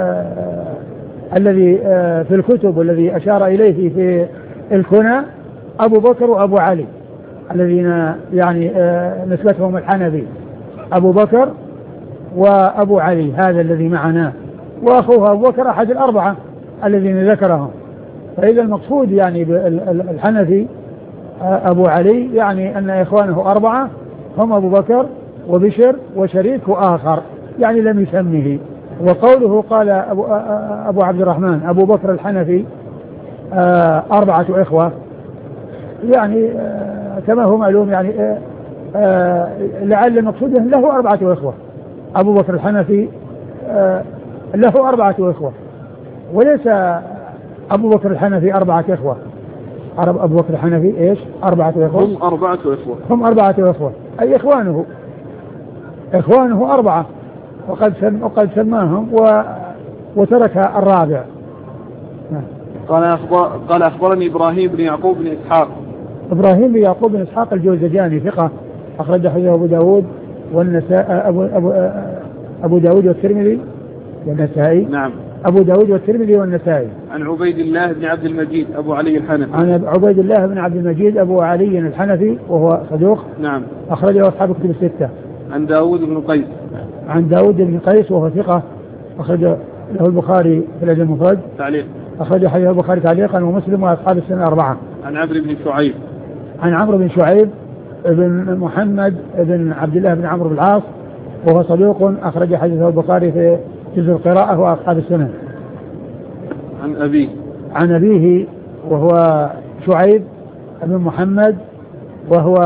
الذي آه في الكتب والذي أشار إليه في الكنى أبو بكر وأبو علي الذين يعني آه نسبتهم الحنفي، أبو بكر وأبو علي هذا الذي معنا، وأخوه أبو بكر أحد الأربعة الذين ذكرهم. فإذا المقصود يعني بالحنفي أبو علي يعني أن إخوانه أربعة هم أبو بكر وبشر وشريك وآخر، يعني لم يسمه. وقوله قال أبو, أبو عبد الرحمن أبو بكر الحنفي أربعة إخوة، يعني كما هو معلوم يعني آه آه لعل مقصوده له أربعة إخوة. أبو بكر الحنفي آه له أربعة إخوة، وليس أبو بكر الحنفي أربعة إخوة. أبو بكر الحنفي إيش؟ أربعة إخوة. هم أربعة إخوة. هم أربعة إخوة، أي إخوانه إخوانه أربعة، وقد سم وقد سماهم و وترك الرابع. قال أخبر قال أخبرني إبراهيم بن يعقوب بن إسحاق. إبراهيم بن يعقوب بن إسحاق الجوزجاني ثقة، أخرج حديثه أبو داود والنسائي أبو أبو أبو داود والترمذي والنسائي. نعم. أبو داود والترمذي والنسائي. عن عبيد الله بن عبد المجيد أبو علي الحنفي. عن عبيد الله بن عبد المجيد أبو علي الحنفي وهو صدوق. نعم. أخرجه أصحاب الكتب الستة. عن داود بن قيس. عن داود بن قيس وهو ثقة، أخرج له البخاري في الأدب المفرد تعليق. أخرج حديث البخاري تعليقا ومسلم وأصحاب السنة الأربعة. عن عمرو بن شعيب. عن عمرو بن شعيب بن محمد بن عبد الله بن عمرو بن العاص وهو صدوق، أخرج حديثه البخاري في جزء القراءة وأصحاب السنة. عن أبيه. عن أبيه وهو شعيب بن محمد وهو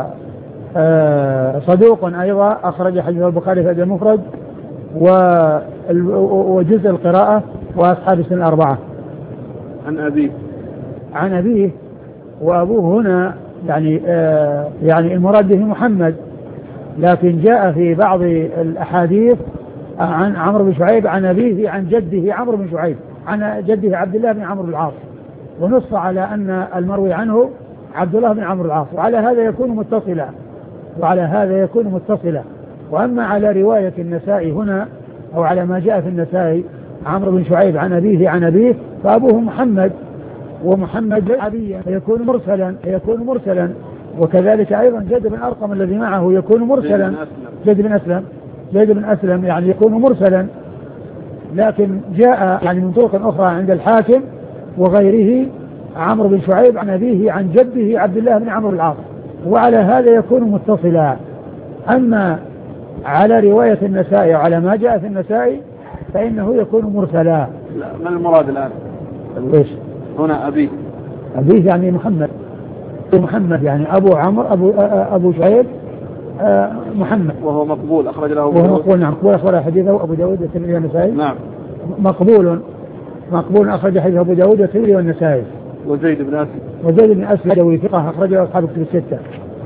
آه صدوق أيضا، أخرج حديثه البخاري في الأدب المفرد وجزء القراءة وأصحاب السنة الأربعة. عن أبيه. عن أبيه وأبوه هنا يعني آه يعني المراد به محمد، لكن جاء في بعض الأحاديث عن عمرو بن شعيب عن أبيه عن جده عمرو بن شعيب عن جده عبد الله بن عمرو بن العاص، ونص على أن المروي عنه عبد الله بن عمرو بن العاص، وعلى هذا يكون متصلا وعلى هذا يكون متصلا. وأما على رواية النسائي هنا أو على ما جاء في النسائي عمرو بن شعيب عن أبيه عن أبيه فأبوه محمد، ومحمد عبيا يكون مرسلا يكون مرسلا وكذلك أيضا زيد بن أرقم الذي معه يكون مرسلا. زيد بن أسلم زيد بن أسلم يعني يكون مرسلا، لكن جاء يعني من طرق أخرى عند الحاكم وغيره عمرو بن شعيب عن أبيه عن جده عبد الله بن عمرو بن العاص، وعلى هذا يكون متصلا. أما على رواية النسائي وعلى ما جاء في النسائي فإنه يكون مرسلا. لا، ما المراد الآن؟ إيش هنا أبيه؟ أبيه يعني محمد محمد يعني أبو عمرو أبو أبو شعيب محمد، وهو مقبول أخرج له وهو مقبول. نعم، مقبول أخرج حديثه أبو داود والترمذي والنسائي. نعم، مقبول مقبول أخرج حديثه أبو داود والترمذي والنسائي. وزيد بن أسلم وزيد بن أسلم دوي ثقة أخرجه أصحاب الكتب الستة.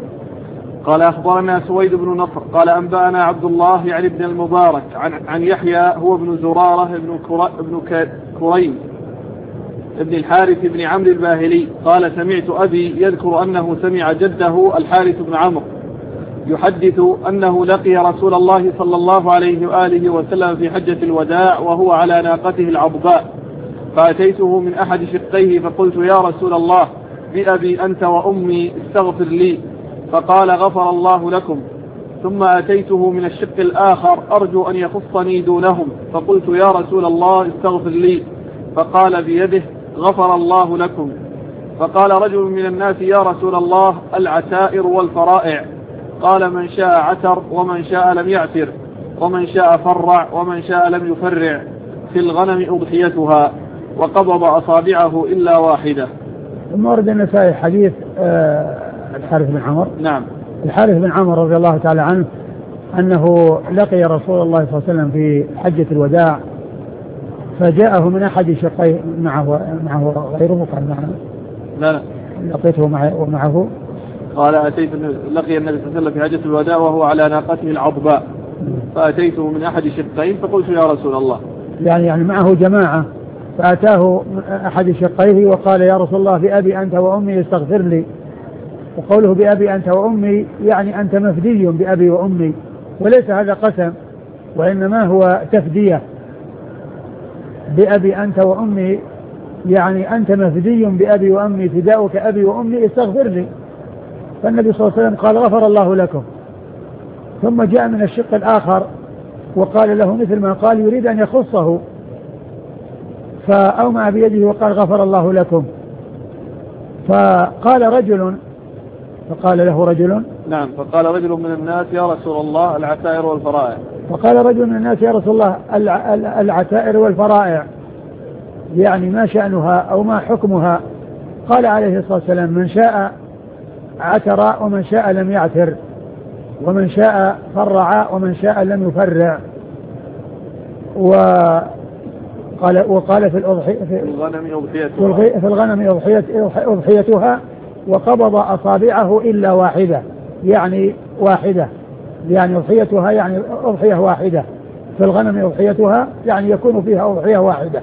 قال أخبرنا سويد بن نصر قال أنبأنا عبد الله يعني ابن المبارك عن عن يحيى هو ابن زرارة ابن كر ابن كريم ابن الحارث بن عمرو الباهلي قال سمعت أبي يذكر أنه سمع جده الحارث بن عمرو يحدث أنه لقي رسول الله صلى الله عليه وآله وسلم في حجة الوداع وهو على ناقته العضباء، فأتيته من أحد شقيه فقلت يا رسول الله بأبي أنت وأمي استغفر لي، فقال غفر الله لكم. ثم أتيته من الشق الآخر أرجو أن يخصني دونهم، فقلت يا رسول الله استغفر لي، فقال بيده غفر الله لكم. فقال رجل من الناس يا رسول الله العتائر والفرائع، قال من شاء عتر ومن شاء لم يعتر ومن شاء فرع ومن شاء لم يفرع، في الغنم أضحيتها، وقبض أصابعه إلا واحدة. ثم ورد النسائي حديث آه الحارث بن عمرو. نعم. الحارث بن عمرو رضي الله تعالى عنه أنه لقي رسول الله صلى الله عليه وسلم في حجة الوداع، فجاءه من أحد شقيه معه معه غيره قال معه لا لا لقيته معه ومعه قال أتيت لقي النبي صلى الله عليه وسلم في حجة الوداع وهو على ناقته العضباء، فأتيته من أحد شقين فقلت يا رسول الله، يعني يعني معه جماعة، فأتاه أحد شقيه وقال يا رسول الله بأبي أنت وأمي استغفر لي. وقوله بأبي أنت وأمي يعني أنت مفدي بأبي وأمي، وليس هذا قسم وإنما هو تفدية. بأبي أنت وأمي يعني أنت مفدي بأبي وأمي، فداؤك أبي وأمي استغفر لي. فالنبي صلى الله عليه وسلم قال غفر الله لكم. ثم جاء من الشق الآخر وقال له مثل ما قال يريد أن يخصه، فأومع بيده وقال غفر الله لكم. فقال رجل فقال له رجل نعم فقال رجل من الناس يا رسول الله العتائر والفرائع. فقال رجل من الناس يا رسول الله العتائر والفرائع يعني ما شأنها أو ما حكمها؟ قال عليه الصلاة والسلام من شاء عتر ومن شاء لم يعتر، ومن شاء فرع ومن شاء لم يفرع. وقال وقال في الأضحية في الغنم في الغنم أضحيتها، وقبض أصابعه إلا واحدة، يعني واحدة، يعني أضحيتها يعني أضحية واحدة. في الغنم أضحيتها يعني يكون فيها أضحية واحدة.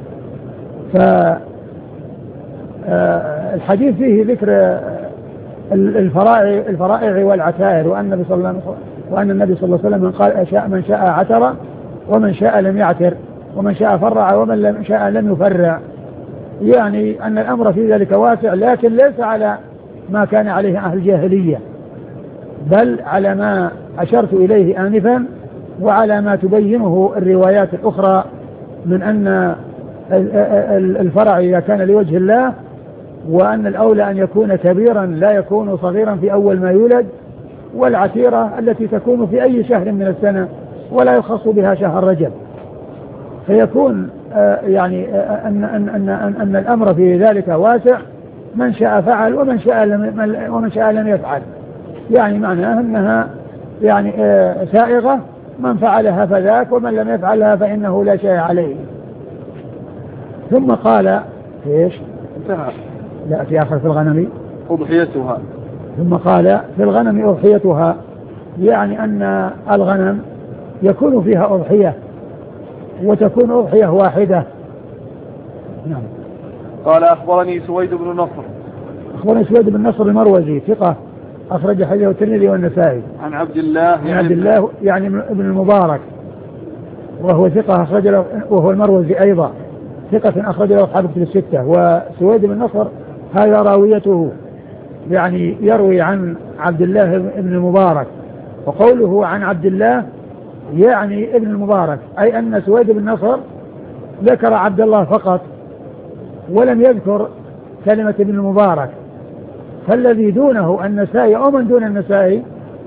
فالحديث فيه ذكر الفرائع الفرائع والعتائر، وأن النبي صلى الله عليه وسلم وأن النبي صلى الله عليه وسلم قال شاء من شاء عتر ومن شاء لم يعتر، ومن شاء فرع ومن لم شاء لم يفرع، يعني أن الأمر في ذلك واسع، لكن ليس على ما كان عليه أهل الجاهلية، بل على ما أشرت إليه آنفا، وعلى ما تبينه الروايات الأخرى من أن الفرع إذا كان لوجه الله، وأن الأولى أن يكون كبيرا لا يكون صغيرا في أول ما يولد، والعتيرة التي تكون في أي شهر من السنة ولا يخص بها شهر رجب. فيكون يعني أن, أن, أن, أن, أن الأمر في ذلك واسع، من شاء فعل ومن شاء لم, ومن شاء لم يفعل، يعني معناه أنها يعني سائغة، من فعلها فذاك ومن لم يفعلها فإنه لا شيء عليه. ثم قال ايش؟ انتهى. لا، في آخر في الغنم أضحيتها. ثم قال في الغنم أضحيتها، يعني أن الغنم يكون فيها أضحية وتكون أضحية واحدة. نعم. قال أخبرني سويد بن نصر. أخبرني سويد بن نصر المروزي ثقة، أخرج حديثه الترمذي والنسائي. عن عبد الله عن عبد الله يعني ابن المبارك، وهو ثقة أخرج له، وهو المروزي أيضا ثقة أخرج له أصحاب الكتب الستة. وسويد بن نصر هذا راويته، يعني يروي عن عبد الله ابن المبارك، وقوله عن عبد الله يعني ابن المبارك، أي أن سويد بن نصر ذكر عبد الله فقط ولم يذكر كلمة ابن المبارك. فالذي دونه النسائي أو من دون النسائي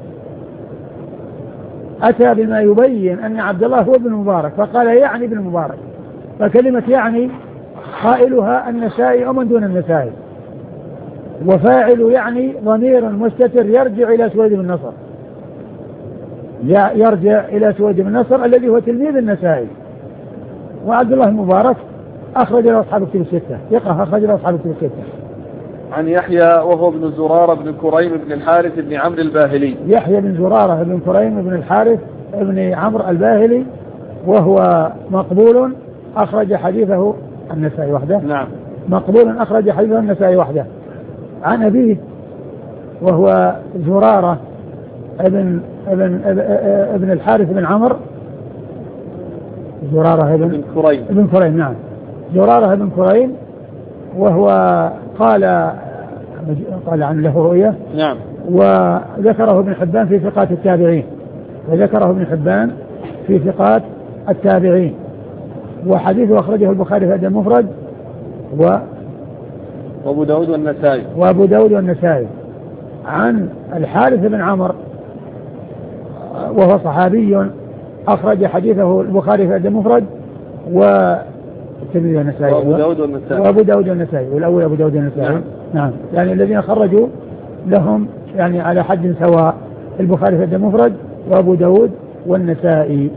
أتى بما يبين أن عبد الله هو ابن المبارك، فقال يعني ابن المبارك، فكلمة يعني قائلها النسائي أو من دون النسائي، وفاعل يعني ضمير مستتر يرجع إلى سويد بن نصر، يرجع إلى سويد بن نصر الذي هو تلميذ النسائي. وعبد الله المبارك أخرج له أصحاب الكتب الستة، يقرأ أخرج له أصحاب الكتب الستة. عن يحيى وهو ابن زرارة بن كريم بن الحارث بن عمرو الباهلي. يحيى بن زرارة بن كريم بن الحارث بن عمرو الباهلي، وهو مقبول أخرج حديثه النسائي وحده. نعم. مقبول أخرج حديثه النسائي وحده. عن أبيه وهو زرارة ابن ابن ابن الحارث بن عمرو، زرارة ابن كريم ابن كريم نعم، زرارة ابن كريم، وهو قال قال عن له رؤية. نعم. وذكره ابن حبان في ثقات التابعين، وذكره ابن حبان في ثقات التابعين. وحديثه أخرجه البخاري في الأدب المفرد و وأبو داود والنسائي وأبو داود والنسائي. عن الحارث بن عمرو وهو صحابي أخرج حديثه البخاري في الأدب المفرد والترمذي والنسائي وأبو داود والنسائي وأبو داود والنسائي والأول أبو داود والنسائي. نعم. نعم، يعني الذين خرجوا لهم يعني على حد سواء، البخاري في الأدب المفرد وأبو داود والنسائي.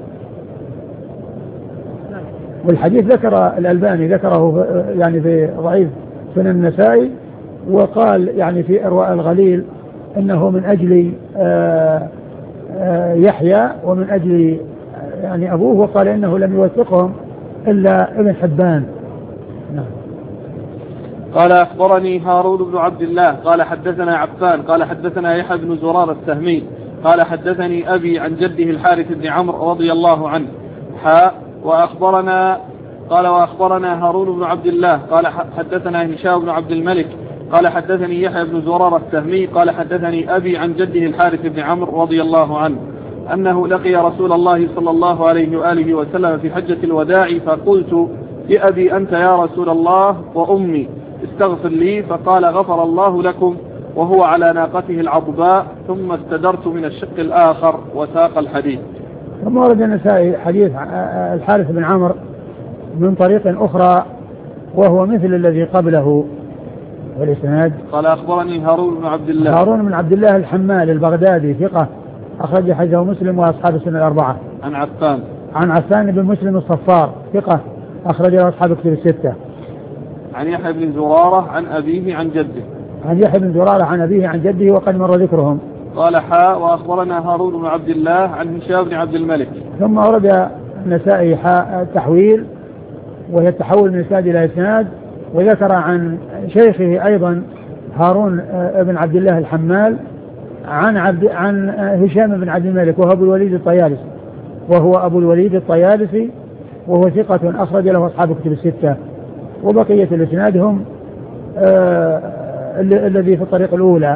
والحديث ذكر الألباني ذكره يعني في ضعيف سنن النسائي، وقال يعني في إرواء الغليل إنه من أجل آآ آآ يحيى ومن أجل يعني أبوه، وقال إنه لم يوثقهم إلا ابن حبان. نعم. قال أخبرني هارون بن عبد الله قال حدثنا عفان قال حدثنا يحيى بن زرارة السهمي قال حدثني أبي عن جده الحارث بن عمرو رضي الله عنه حاء وأخبرنا قال وأخبرنا هارون بن عبد الله قال حدثنا هشام بن عبد الملك قال حدثني يحيى بن زرارة السهمي قال حدثني أبي عن جده الحارث بن عمرو رضي الله عنه أنه لقي رسول الله صلى الله عليه وآله وسلم في حجة الوداع، فقلت بأبي أنت يا رسول الله وأمي استغفر لي، فقال غفر الله لكم، وهو على ناقته العضباء، ثم استدرت من الشق الآخر وساق الحديث. ثم ورد النسائي حديث الحارث بن عمرو من طريق أخرى وهو مثل الذي قبله، والإسناد. قال أخبرني هارون بن عبد الله. هارون بن عبد الله الحمال البغدادي ثقة أخرج حديثه مسلم وأصحاب السنة الأربعة. عن عفان. عن عفان بن مسلم الصفار ثقة أخرج أصحاب الكتب الستة. عن يحيى بن زرارة عن أبيه عن جده. عن يحيى بن زرارة عن أبيه عن جده وقد مر ذكرهم. قال حاء وأخبرنا هارون بن عبد الله عن هشام بن عبد الملك. ثم ورد النسائي حاء التحويل وهي التحول من إسناد إلى إسناد، وذكر عن شيخه أيضا هارون بن عبد الله الحمال عن عبد عن هشام بن عبد الملك وهو أبو الوليد الطيالسي وهو أبو الوليد الطيالسي وهو ثقة أخرج له أصحاب الكتب الستة. وبقية الإسناد هم آه الذي في الطريق الأولى.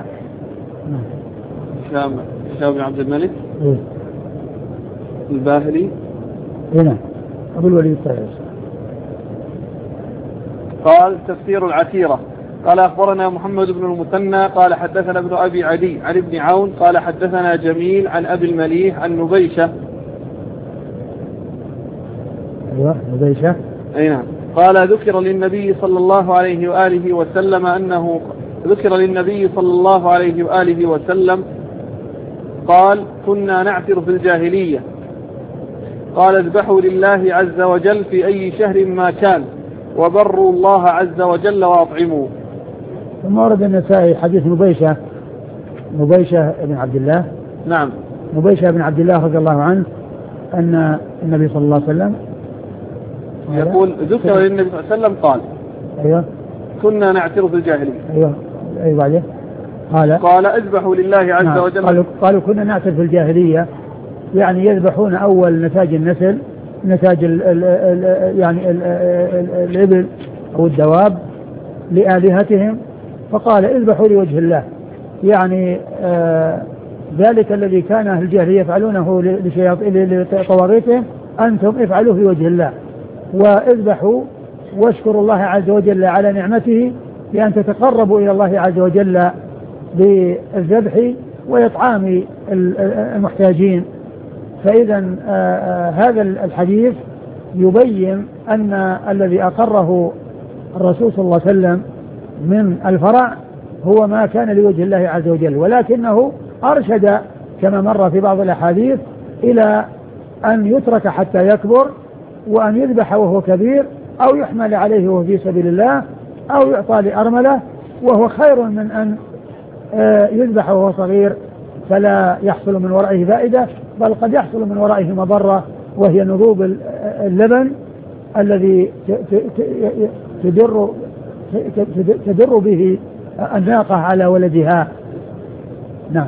هشام هشام بن عبد الملك إيه؟ الباهلي هنا أبو الوليد الطيالسي. قال تفسير العتيرة. قال أخبرنا محمد بن المثنى قال حدثنا ابن أبي عدي عن ابن عون قال حدثنا جميل عن أبي المليح عن نبيشة. أيوة نبيشة. أي نعم. قال ذكر للنبي صلى الله عليه وآله وسلم أنه ذكر للنبي صلى الله عليه وآله وسلم قال كنا نعثر في الجاهلية قال اذبحوا لله عز وجل في أي شهر ما كان وبروا الله عز وجل وأطعموا. ثم ورد النسائي حديث نبيشة نبيشة بن عبد الله. نعم. نبيشة بن عبد الله رضي الله عنه أن النبي صلى الله عليه وسلم يقول ذكر للنبي صلى الله عليه وسلم قال أيوة كنا نعثر في الجاهلية. أيوة أيوة بعده قال قال اذبحوا لله عز نعم. وجل. قالوا, قالوا كنا نعثر في الجاهلية يعني يذبحون أول نتاج النسل نتاج ال ال ال يعني ال ال الإبل أو الدواب لآلهتهم فقال اذبحوا لوجه الله يعني آه ذلك الذي كان أهل الجاهلية يفعلونه لطواغيتهم أنتم افعلوه لوجه الله واذبحوا واشكروا الله عز وجل على نعمته بأن تتقربوا إلى الله عز وجل بالذبح وإطعام المحتاجين. فإذا هذا الحديث يبين أن الذي أقره الرسول صلى الله عليه وسلم من الفرع هو ما كان لوجه الله عز وجل، ولكنه أرشد كما مر في بعض الأحاديث إلى أن يترك حتى يكبر وأن يذبح وهو كبير أو يحمل عليه وهو في سبيل الله أو يعطى لأرملة، وهو خير من أن يذبح وهو صغير فلا يحصل من ورائه فائدة، بل قد يحصل من ورائه مضرة وهي نضوب اللبن الذي تدر تدر به الناقة على ولدها. نعم.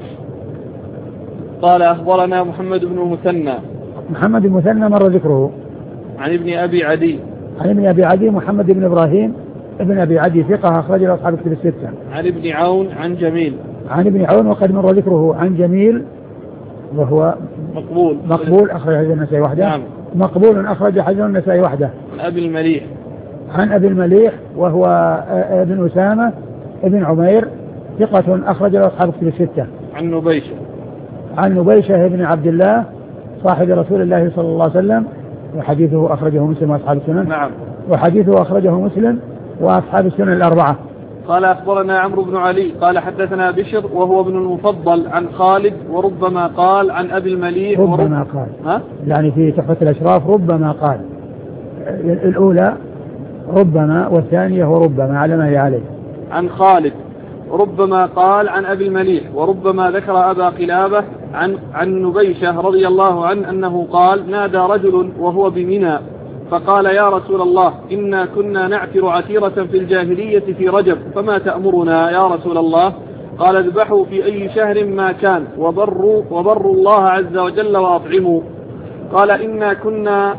قال أخبرنا محمد بن المثنى. محمد بن المثنى مر ذكره. عن ابن أبي عدي. عن ابن أبي عدي محمد بن إبراهيم ابن أبي عدي ثقة أخرج له أصحاب الكتب الستة. عن ابن عون عن جميل. عن ابن عون وقد مر ذكره. عن جميل وهو مقبول مقبول أخرج حديث النسائي وحده. نعم. مقبول أخرج حديث النسائي وحده. عن أبي المليح. عن أبي المليح وهو ابن أسامة ابن عمير ثقة أخرج له أصحاب الكتب الستة. عن نبيشة. عن نبيشة ابن عبد الله صاحب رسول الله صلى الله عليه وسلم وحديثه أخرجه مسلم وأصحاب السنن. نعم. وحديثه أخرجه مسلم وأصحاب السنن الأربعة. قال أخبرنا عمرو بن علي قال حدثنا بشر وهو ابن المفضل عن خالد وربما قال عن أبي المليح ربما ورب... قال ها؟ يعني في تحفة الأشراف ربما قال الأولى ربما والثانية وربما على ما هي عليه. عن خالد ربما قال عن أبي المليح وربما ذكر أبا قلابة عن عن نبيشة رضي الله عنه أنه قال نادى رجل وهو بمنى فقال يا رسول الله إنا كنا نعثر عتيرة في الجاهلية في رجب فما تأمرنا يا رسول الله؟ قال اذبحوا في أي شهر ما كان وبروا, وبروا الله عز وجل وأطعموا. قال إنا كنا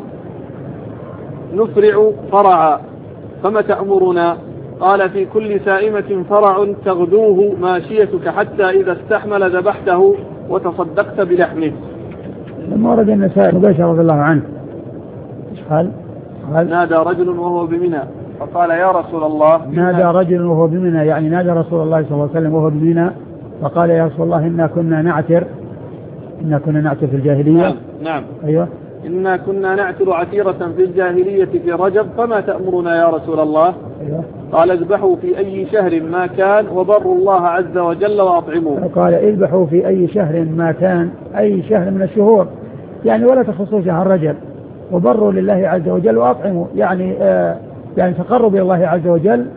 نفرع فرعا فما تأمرنا؟ قال في كل سائمة فرع تغدوه ماشيتك حتى إذا استحمل ذبحته وتصدقت بلحمه. لما ورد النسائي مباشر رضي الله عنه قال نادى رجل وهو بمنى فقال يا رسول الله نادى رجل وهو بمنى يعني نادى رسول الله صلى الله عليه وسلم وهو بمنى فقال يا رسول الله إنا كنا نعتر إنا كنا نعتر في الجاهلية. نعم. نعم. أيوة. إنا كنا نعتر عتيرة في الجاهلية في رجب فما تأمرنا يا رسول الله؟ قال اذبحوا في أي شهر ما كان وبروا الله عز وجل وأطعموه. قال اذبحوا في أي شهر ما كان، أي شهر من الشهور يعني، ولا تخصوا شهر رجب، وبروا لله عز وجل وأطعموا، يعني آه يعني تقرب إلى الله عز وجل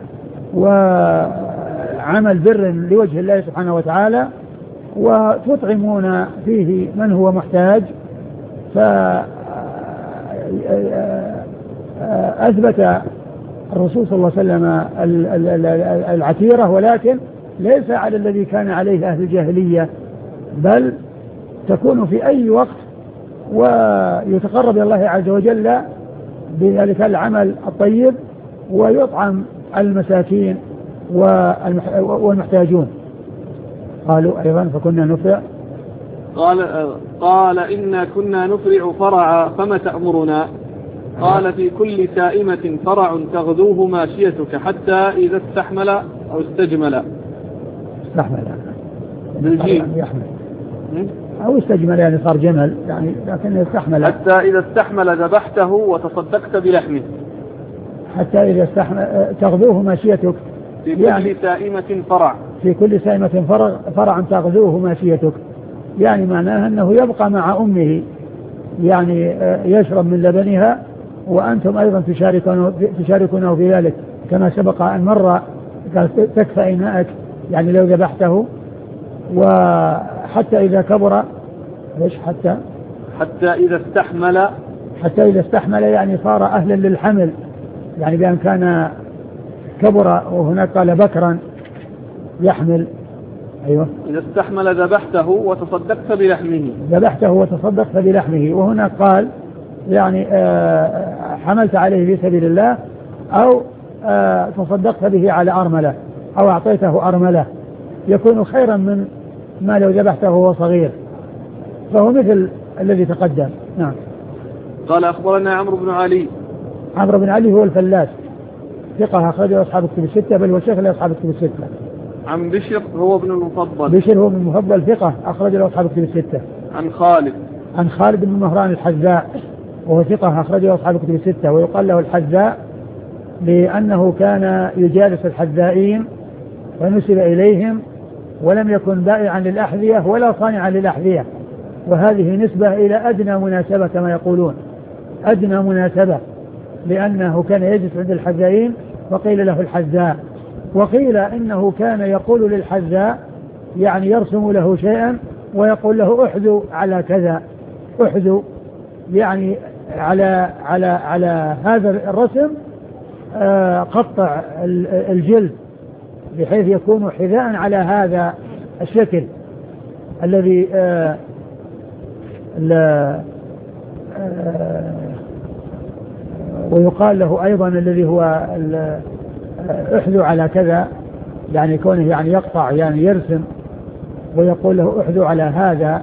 وعمل بر لوجه الله سبحانه وتعالى، وتطعمون فيه من هو محتاج. فأثبت الرسول صلى الله عليه وسلم العتيرة، ولكن ليس على الذي كان عليه أهل الجاهلية، بل تكون في أي وقت ويتقرب إلى الله عز وجل بذلك العمل الطيب، ويطعم المساكين والمحتاجون. قالوا أيضا فكنا نفرع، قال قال إنا كنا نفرع فرعا فما تأمرنا؟ قال في كل سائمة فرع تغذوه ماشيتك حتى إذا استحمل أو استجمل. استحمل بالجيم يحمل أو استجمل يعني صار جمل يعني، لكن استحمل. حتى إذا استحمل ذبحته وتصدقت بلحمه. حتى إذا استحمل تغذوه ماشيتك في كل يعني سائمة فرع، في كل سائمة فرع فرع تغذوه ماشيتك، يعني معناها أنه يبقى مع أمه، يعني يشرب من لبنها، وأنتم أيضا تشاركونه في ذلك، كما سبق أن مر تكفى إناءك يعني لو ذبحته. وحتى إذا كبر إيش حتى حتى إذا استحمل حتى إذا استحمل يعني صار أهلا للحمل، يعني بأن كان كبر، وهناك قال بكرا يحمل. أيوة إذا استحمل ذبحته وتصدقت بلحمه. ذبحته وتصدقت بلحمه، وهنا قال يعني آه حملت عليه في سبيل الله، أو آه تصدقت به على أرملة، أو أعطيته أرملة، يكون خيرا من ما لو ذبحته وهو صغير، فهو مثل الذي تقدم. نعم. قال أخبرنا عمرو بن علي. عمرو بن علي هو الفلاس، ثقة أخرجه أصحاب الكتب الستة، بل وشيخ لأصحاب الكتب الستة. عن بشر هو ابن المفضل. بشر هو ابن المفضل ثقة أخرج له أصحاب الكتب الستة. عن خالد. عن خالد بن مهران الحذاء، وهو ثقة أخرج له أصحاب الكتب الستة، ويقال له الحذاء لأنه كان يجالس الحذائين ونسب إليهم، ولم يكن بائعا للأحذية ولا صانعا للأحذية، وهذه نسبة إلى أدنى مناسبة كما يقولون، أدنى مناسبة، لأنه كان يجلس عند الحذائين وقيل له الحذاء. وقيل إنه كان يقول للحذاء يعني يرسم له شيئا ويقول له احذو على كذا، احذو يعني على على على هذا الرسم آه قطع الجلد بحيث يكون حذاء على هذا الشكل الذي آه آه ويقال له أيضا الذي هو احذو على كذا، يعني كونه يعني يقطع يعني يرسم، ويقول له احذو على هذا.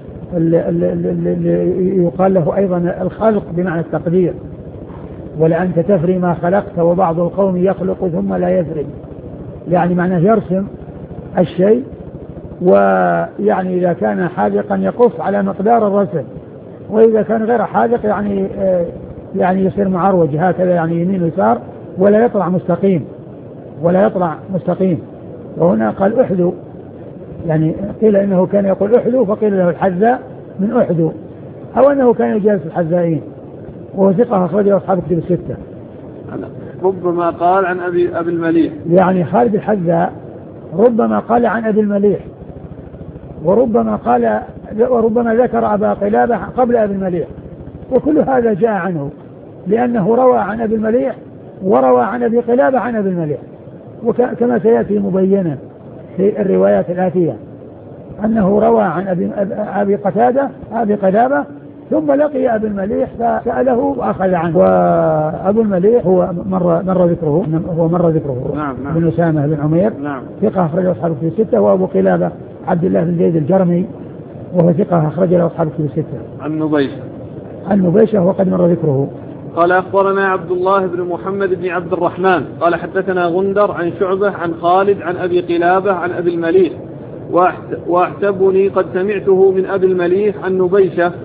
يقال له أيضا الخلق بمعنى التقدير، ولأنت تفري ما خلقت وبعض القوم يخلق ثم لا يفري، يعني معناه يرسم الشيء، ويعني إذا كان حاذقا يقف على مقدار الرسم، وإذا كان غير حاذق يعني يعني يصير معروج هكذا، يعني يمين ويسار، ولا يطلع مستقيم ولا يطلع مستقيم. وهنا قال احذو، يعني قيل انه كان يقول احذو فقيل له الحذاء من احذو، او انه كان يجالس الحذائين، وهو ثقة اخرجه اصحاب الكتب الستة. ربما قال عن ابي ابي المليح، يعني خالد الحذاء ربما قال عن ابي المليح، وربما قال وربما ذكر ابا قلابة قبل ابي المليح، وكل هذا جاء عنه، لانه روى عن ابي المليح وروى عن ابي قلابة عن ابي المليح، وكما سيأتي مبينا في الروايات الآتية أنه روى عن أبي, أبي قتادة أبي قلابة ثم لقي أبي المليح فسأله وأخذ عنه. وأبو المليح هو مر, مر ذكره هو مر ذكره نعم نعم. بن أسامة بن عمير نعم. ثقة أخرج أصحاب الكتب الستة. وأبو قلابة عبد الله بن زيد الجرمي وهو ثقة أخرج له أصحاب الكتب الستة. عن نبيشة عن نبيشة وقد مر ذكره. قال أخبرنا عبد الله بن محمد بن عبد الرحمن قال حدثنا غندر عن شعبة عن خالد عن أبي قلابة عن أبي المليح، وأحسبني قد سمعته من أبي المليح عن نبيشة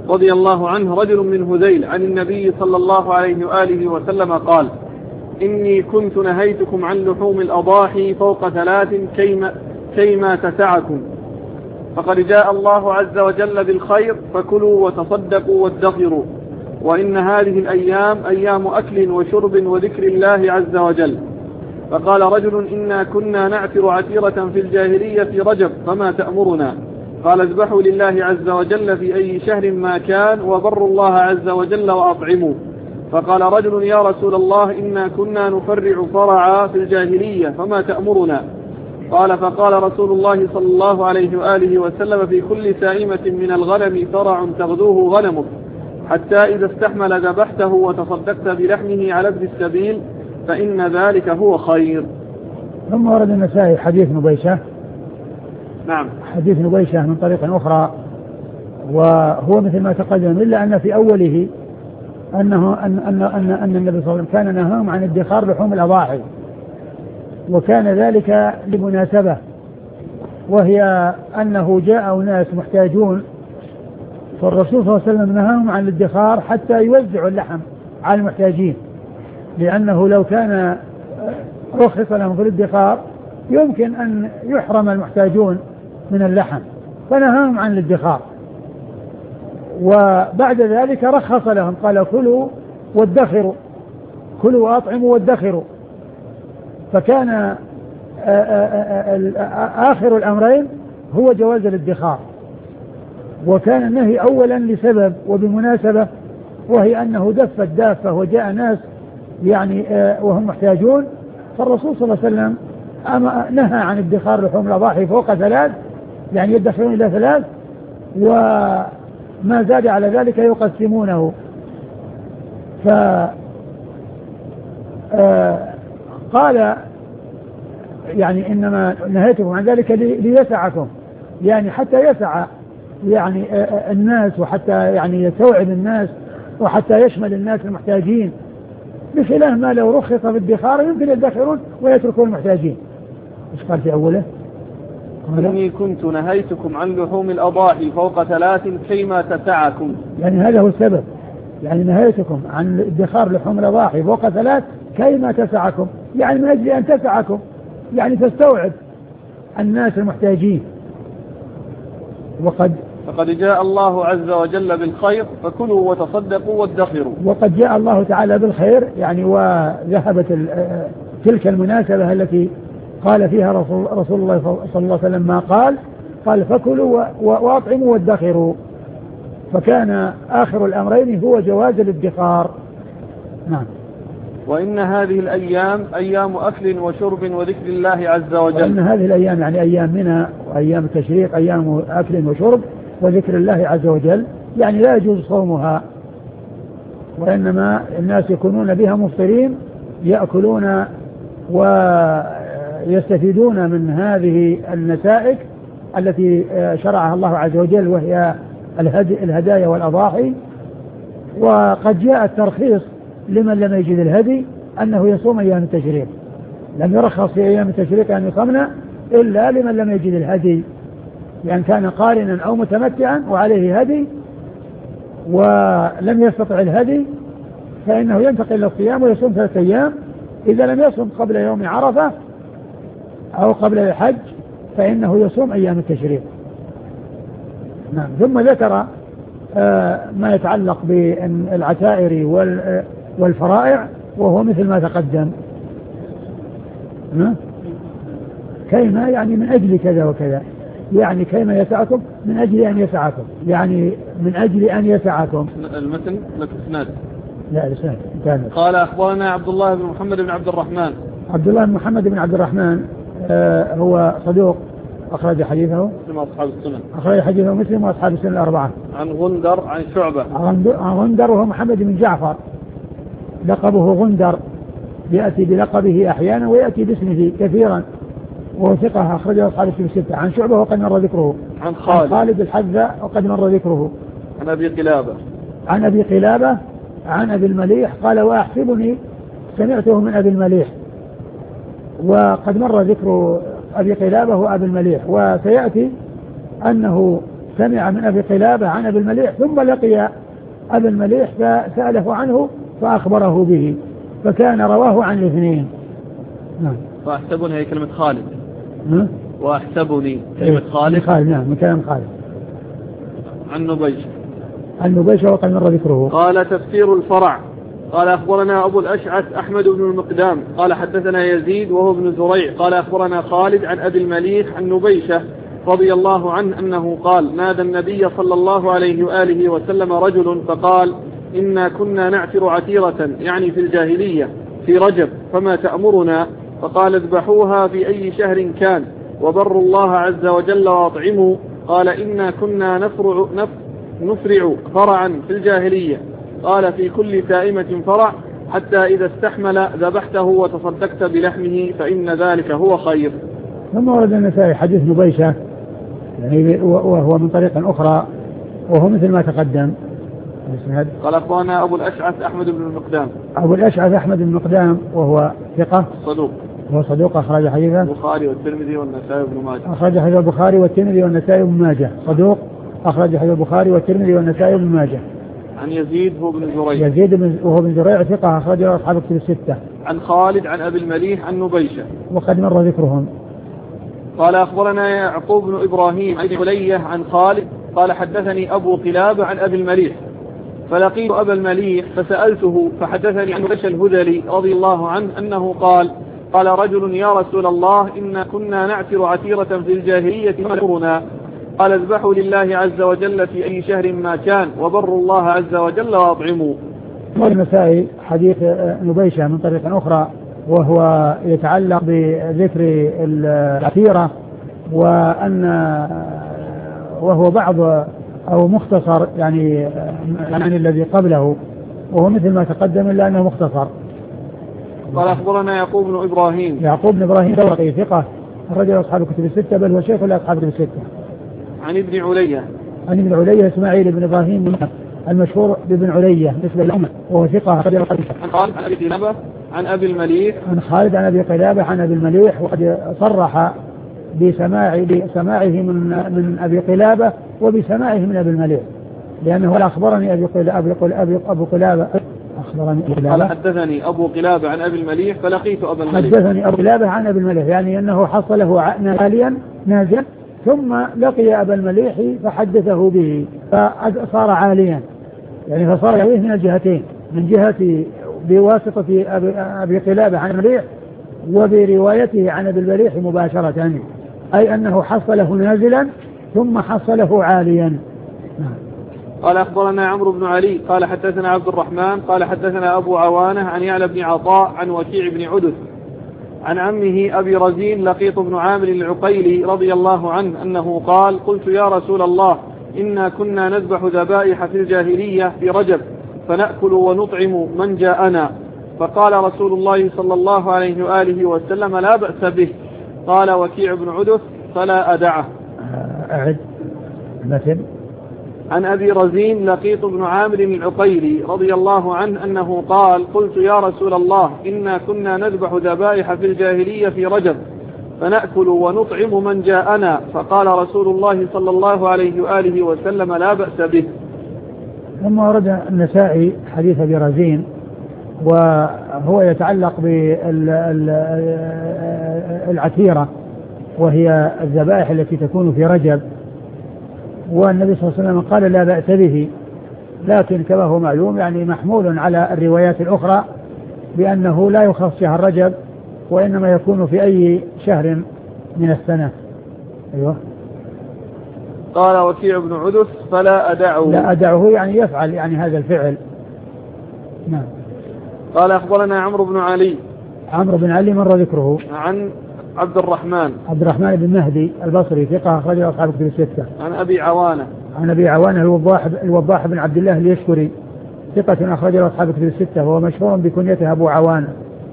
رضي الله عنه رجل من هذيل عن النبي صلى الله عليه وآله وسلم قال: إني كنت نهيتكم عن لحوم الأضاحي فوق ثلاث كيما, كيما تسعكم، فقد جاء الله عز وجل بالخير فكلوا وتصدقوا وادخروا، وإن هذه الأيام أيام أكل وشرب وذكر الله عز وجل. فقال رجل: إنا كنا نعتر عتيرة في الجاهلية في رجب فما تأمرنا؟ قال: اذبحوا لله عز وجل في أي شهر ما كان وبروا الله عز وجل وأطعموا. فقال رجل: يا رسول الله إنا كنا نفرع فرعا في الجاهلية فما تأمرنا؟ قال: فقال رسول الله صلى الله عليه وآله وسلم: في كل سائمة من الغنم فرع تغدوه غنمك، حتى إذا استحمل ذبحته وتصدقت بلحمه على ابن السبيل فإن ذلك هو خير. ثم ورد النسائي حديث نبيشة. نعم. حديث نبيشة من طريق أخرى، وهو مثل ما تقدم، إلا أن في أوله أنه أن أن أن, أن النبي صلى الله عليه وسلم كان نهاهم عن ادخار لحوم الأضاحي، وكان ذلك لمناسبة، وهي أنه جاء ناس محتاجون، فالرسول صلى الله عليه وسلم نهاهم عن الادخار حتى يوزعوا اللحم على المحتاجين، لأنه لو كان رخص لهم في الادخار يمكن أن يحرم المحتاجون من اللحم، فنهاهم عن الادخار. وبعد ذلك رخص لهم، قال: كلوا وادخروا، كلوا وأطعموا وادخروا. فكان آخر الأمرين هو جواز الادخار، وكان النهي أولا لسبب وبمناسبة، وهي أنه دفت دافة وجاء ناس يعني وهم محتاجون، فالرسول صلى الله عليه وسلم نهى عن ادخار لحوم الأضاحي فوق ثلاث، يعني يدخرون إلى ثلاث، وما زاد على ذلك يقسمونه. فقال يعني إنما نهيتكم عن ذلك ليسعكم، يعني حتى يسع يعني الناس، وحتى يعني يستوعب الناس، وحتى يشمل الناس المحتاجين، بخلاف ما لو رخص في الادخار يمكن يدخرون ويتركون المحتاجين. ايش قال في اوله؟ إني كنت نهيتكم عن لحوم الأضاحي فوق ثلاث كيما تسعكم، يعني هذا هو السبب، يعني نهيتكم عن ادخار لحوم الأضاحي فوق ثلاث كيما تسعكم، يعني من أجل أن تسعكم، يعني تستوعب الناس المحتاجين. وقد فقد جاء الله عز وجل بالخير فكلوا وتصدقوا وادخروا. وقد جاء الله تعالى بالخير، يعني وذهبت تلك المناسبة التي قال فيها رسول, رسول الله صلى الله عليه وسلم ما قال، قال: فكلوا واطعموا وادخروا. فكان آخر الأمرين هو جواز الادخار. نعم. وإن هذه الأيام أيام أكل وشرب وذكر الله عز وجل. وإن هذه الأيام يعني أيام منى وأيام التشريق أيام أكل وشرب وذكر الله عز وجل، يعني لا يجوز صومها، وإنما الناس يكونون بها مفطرين، يأكلون ويستفيدون من هذه النسائك التي شرعها الله عز وجل، وهي الهدايا والأضاحي. وقد جاء الترخيص لمن لم يجد الهدي أنه يصوم أيام التشريق، لم يرخص في أيام التشريق أن يصمنا إلا لمن لم يجد الهدي، يعني كان قارنا أو متمتعا وعليه هدي ولم يستطع الهدي، فإنه ينتقل إلى الصيام ويصوم ثلاثة أيام. إذا لم يصوم قبل يوم عرفة أو قبل الحج فإنه يصوم أيام التشريق. نعم. ثم ذكر آه ما يتعلق بالعتائر والفرائع، وهو مثل ما تقدم. كيما يعني من أجل كذا وكذا، يعني كيما يسعكم من أجل أن يسعكم، يعني من أجل أن يسعكم. المتن لك اسناد؟ لا الاسناد. قال: أخبرنا عبد الله بن محمد بن عبد الرحمن. عبد الله بن محمد بن عبد الرحمن آه هو صدوق، أخرج حديثه مسلم وأصحاب السنن. أخرج حديثه مسلم وأصحاب السنن الأربعة. عن غندر عن شعبة. عن غندر وهو محمد بن جعفر، لقبه غندر، يأتي بلقبه أحيانا ويأتي باسمه كثيرا، وهو ثقة أخرجه أصحاب الكتب الستة. عن شعبة وقد مر ذكره. عن خالد, عن خالد الحذاء وقد مر ذكره. عن أبي قلابة. عن أبي قلابة عن أبي المليح قال: وأحسبني سمعته من أبي المليح. وقد مر ذكر أبي قلابة وأبي المليح، وسيأتي أنه سمع من أبي قلابة عن أبي المليح ثم لقي أبي المليح فسأله عنه فأخبره به، فكان رواه عن الاثنين. نعم. وأحسبني هي كلمة خالد. ها؟ وأحسبني كلمة خالد. خالد نعم، من كلام خالد. عن نبيش. عن نبيش وقد مر ذكره. قال تفسير الفرع. قال أخبرنا أبو الأشعث أحمد بن المقدام قال حدثنا يزيد وهو ابن زريع قال أخبرنا خالد عن أبي المليح عن نبيشة رضي الله عنه أنه قال نادى النبي صلى الله عليه وآله وسلم رجل فقال إنا كنا نعثر عتيرة يعني في الجاهلية في رجب فما تأمرنا؟ فقال اذبحوها في أي شهر كان وبروا الله عز وجل واطعموا. قال إنا كنا نفرع, نفرع فرعا في الجاهلية. قال في كل سائمة فرع حتى إذا استحمل ذبحته وتصدقت بلحمه فإن ذلك هو خير. ثم ورد النسائي حديث نبيشة يعني وهو من طريق أخرى وهو مثل ما تقدم. قال أخبرنا أبو الأشعث أحمد بن المقدام. أبو الأشعث أحمد بن المقدام وهو ثقة صدوق. وهو صدوق أخرج حديثه البخاري والترمذي والنسائي وابن ماجه. أخرج حديث البخاري والترمذي والنسائي وابن ماجه. صدوق أخرج حديث البخاري والترمذي والنسائي وابن ماجه. عن يزيد هو بن زريع. يزيد بن وهو بن زريع ثقة أخرج له أصحاب الكتب الستة. عن خالد عن أبي المليح عن نبيشة وقد مر ذكرهم. قال أخبرنا يعقوب بن إبراهيم عن علية عن خالد قال حدثني أبو قلابة عن أبي المليح فلقيت أبا المليح فسألته فحدثني عن نبيشة الهذلي رضي الله عنه أنه قال قال رجل يا رسول الله إنا كنا نعثر عتيرة في الجاهلية فنأمرنا؟ قال اذبحوا لله عز وجل في أي شهر ما كان وبروا الله عز وجل واطعموا. والنسائي حديث نبيشة من طريق أخرى وهو يتعلق بذكر العتيرة وأن وهو بعض أو مختصر يعني يعني الذي قبله وهو مثل ما تقدم إلا أنه مختصر. قال أخبرنا يعقوب بن إبراهيم. يعقوب بن إبراهيم دورقي ثقة الرجل أصحاب الكتب الستة بل هو شيخ لأصحاب الكتب الستة. عن ابن علية. عن ابن علية إسماعيل بن إبراهيم المشهور بابن علية نسبة الأمة وهو ثقة. عن خالد عن أبي قلابة عن أبي المليح. عن خالد عن أبي قلابة عن أبي المليح وقد صرح بسماع بسماعه من من أبي قلابة وبسماعه من أبي المليح لأنه أخبرني أبي قلابة أبي أبو قلابة أخبرني أبو قلابة. حدثني أبو قلابة عن أبي المليح فلقيت أبا المليح. حدثني أبو قلابة عن أبي المليح يعني أنه حصله عاليا نازلا ثم لقي أبا المليح فحدثه به فصار عاليا يعني فصار عليه من الجهتين من جهة بواسطة أبي, أبي قلابة عن المليح وبروايته عن أبي المليح مباشرة أي أنه حصله نازلا ثم حصله عاليا. قال أخبرنا عمرو بن علي قال حدثنا عبد الرحمن قال حدثنا أبو عوانة عن يعلى بن عطاء عن وكيع بن عدث عن عمه أبي رزين لقيط بن عامر العقيلي رضي الله عنه أنه قال قلت يا رسول الله إنا كنا نذبح ذبائح في الجاهلية في رجب فنأكل ونطعم من جاءنا فقال رسول الله صلى الله عليه وآله وسلم لا بأس به. قال وكيع بن عدث فلا أدعه. أعد مثل. عن أبي رزين لقيط بن عامر العقيلي رضي الله عنه أنه قال قلت يا رسول الله إنا كنا نذبح ذبائح في الجاهلية في رجب فنأكل ونطعم من جاءنا فقال رسول الله صلى الله عليه وآله وسلم لا بأس به. ثم ورد النسائي حديث أبي رزين وهو يتعلق بالعتيرة وهي الذبائح التي تكون في رجب والنبي صلى الله عليه وسلم قال لا بأس به لكن كما هو معلوم يعني محمول على الروايات الأخرى بأنه لا يخص شهر رجب وإنما يكون في أي شهر من السنة. أيوه. قال وكيع بن عدث فلا أدعه. لا أدعه يعني يفعل يعني هذا الفعل. نعم. قال أخبرنا عمرو بن علي. عمرو بن علي مر ذكره. عن عبد الرحمن. عبد الرحمن بن مهدي البصري ثقة أخرجه أصحاب الكتب الستة. عن أبي عوانة. عن أبي عوانة الوضاح الوضاح بن عبد الله اليشكري ثقة أخرجه أصحاب الكتب الستة وهو مشهور بكنيته أبو عوانة.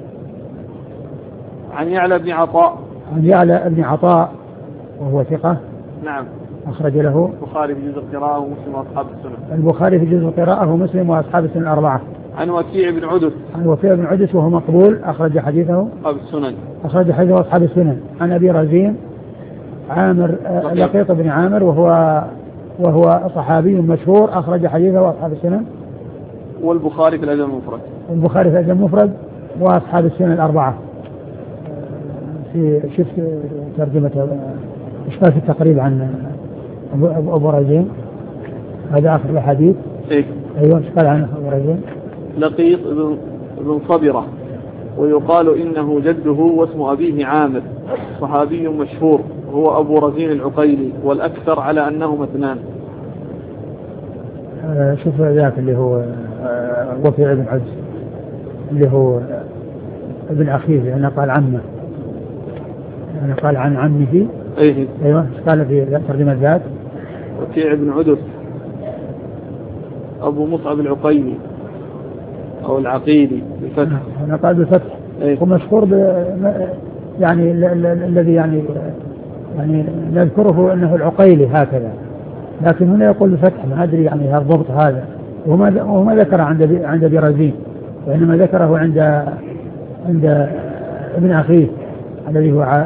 عن يعلى بن عطاء. عن يعلى بن عطاء وهو ثقة. نعم. أخرج له البخاري في جزء القراءة ومسلم وأصحاب السنة. البخاري في جزء القراءة ومسلم وأصحاب السنة الأربعة. عن وكيع بن عدث. عن وكيع بن عدث وهو مقبول أخرج حديثه أصحاب السنن. أخرج حديثه أصحاب السنن. عن أبي رزين عامر لقيط بن عامر وهو وهو صحابي مشهور أخرج حديثه أصحاب السنن والبخاري في الأدب المفرد. البخاري في الأدب المفرد وأصحاب السنن الأربعة. في شفت ترجمة إشكال في التقريب عن أبو, أبو رزين، هذا آخر الحديث. إيه؟ أيوة إشكال عن أبو رزين. لقيط بن, بن صبرة، ويقال إنه جده واسم أبيه عامر، صحابي مشهور، هو أبو رزين العقيلي، والأكثر على أنهما اثنان. آه شوف ذاك اللي هو آه وفيع بن عبس اللي هو ابن أخيه، لأنه قال عمه، يعني قال عن عمه. أيه؟ أيوة قال في ترجمة ذات. وكيع بن عدس أبو مصعب العقيلي أو العقيلي بالفتح. أنا قال بالفتح. أيه؟ ومشهور ب يعني الذي يعني يعني نذكره أنه العقيلي هكذا، لكن هنا يقول بالفتح، ما أدري يعني الضبط هذا، وما وما ذكر عند عند برزين، وإنما ذكره عند عند ابن أخيه الذي هو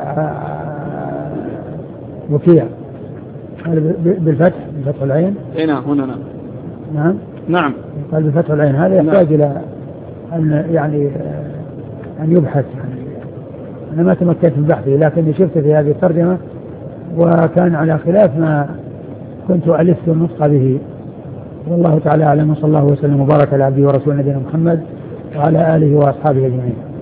وكيع. بالفتح بالفتح العين. هنا هنا نعم. نعم نعم قال بفتح العين. هذا يحتاج إلى أن يعني أن يبحث، يعني أنا ما تمكنت من بحثه، لكني شفت في هذه الترجمة وكان على خلاف ما كنت ألفت النطق به. والله تعالى أعلم، صلى الله وسلم وبارك على عبده ورسوله نبينا محمد وعلى آله وأصحابه أجمعين.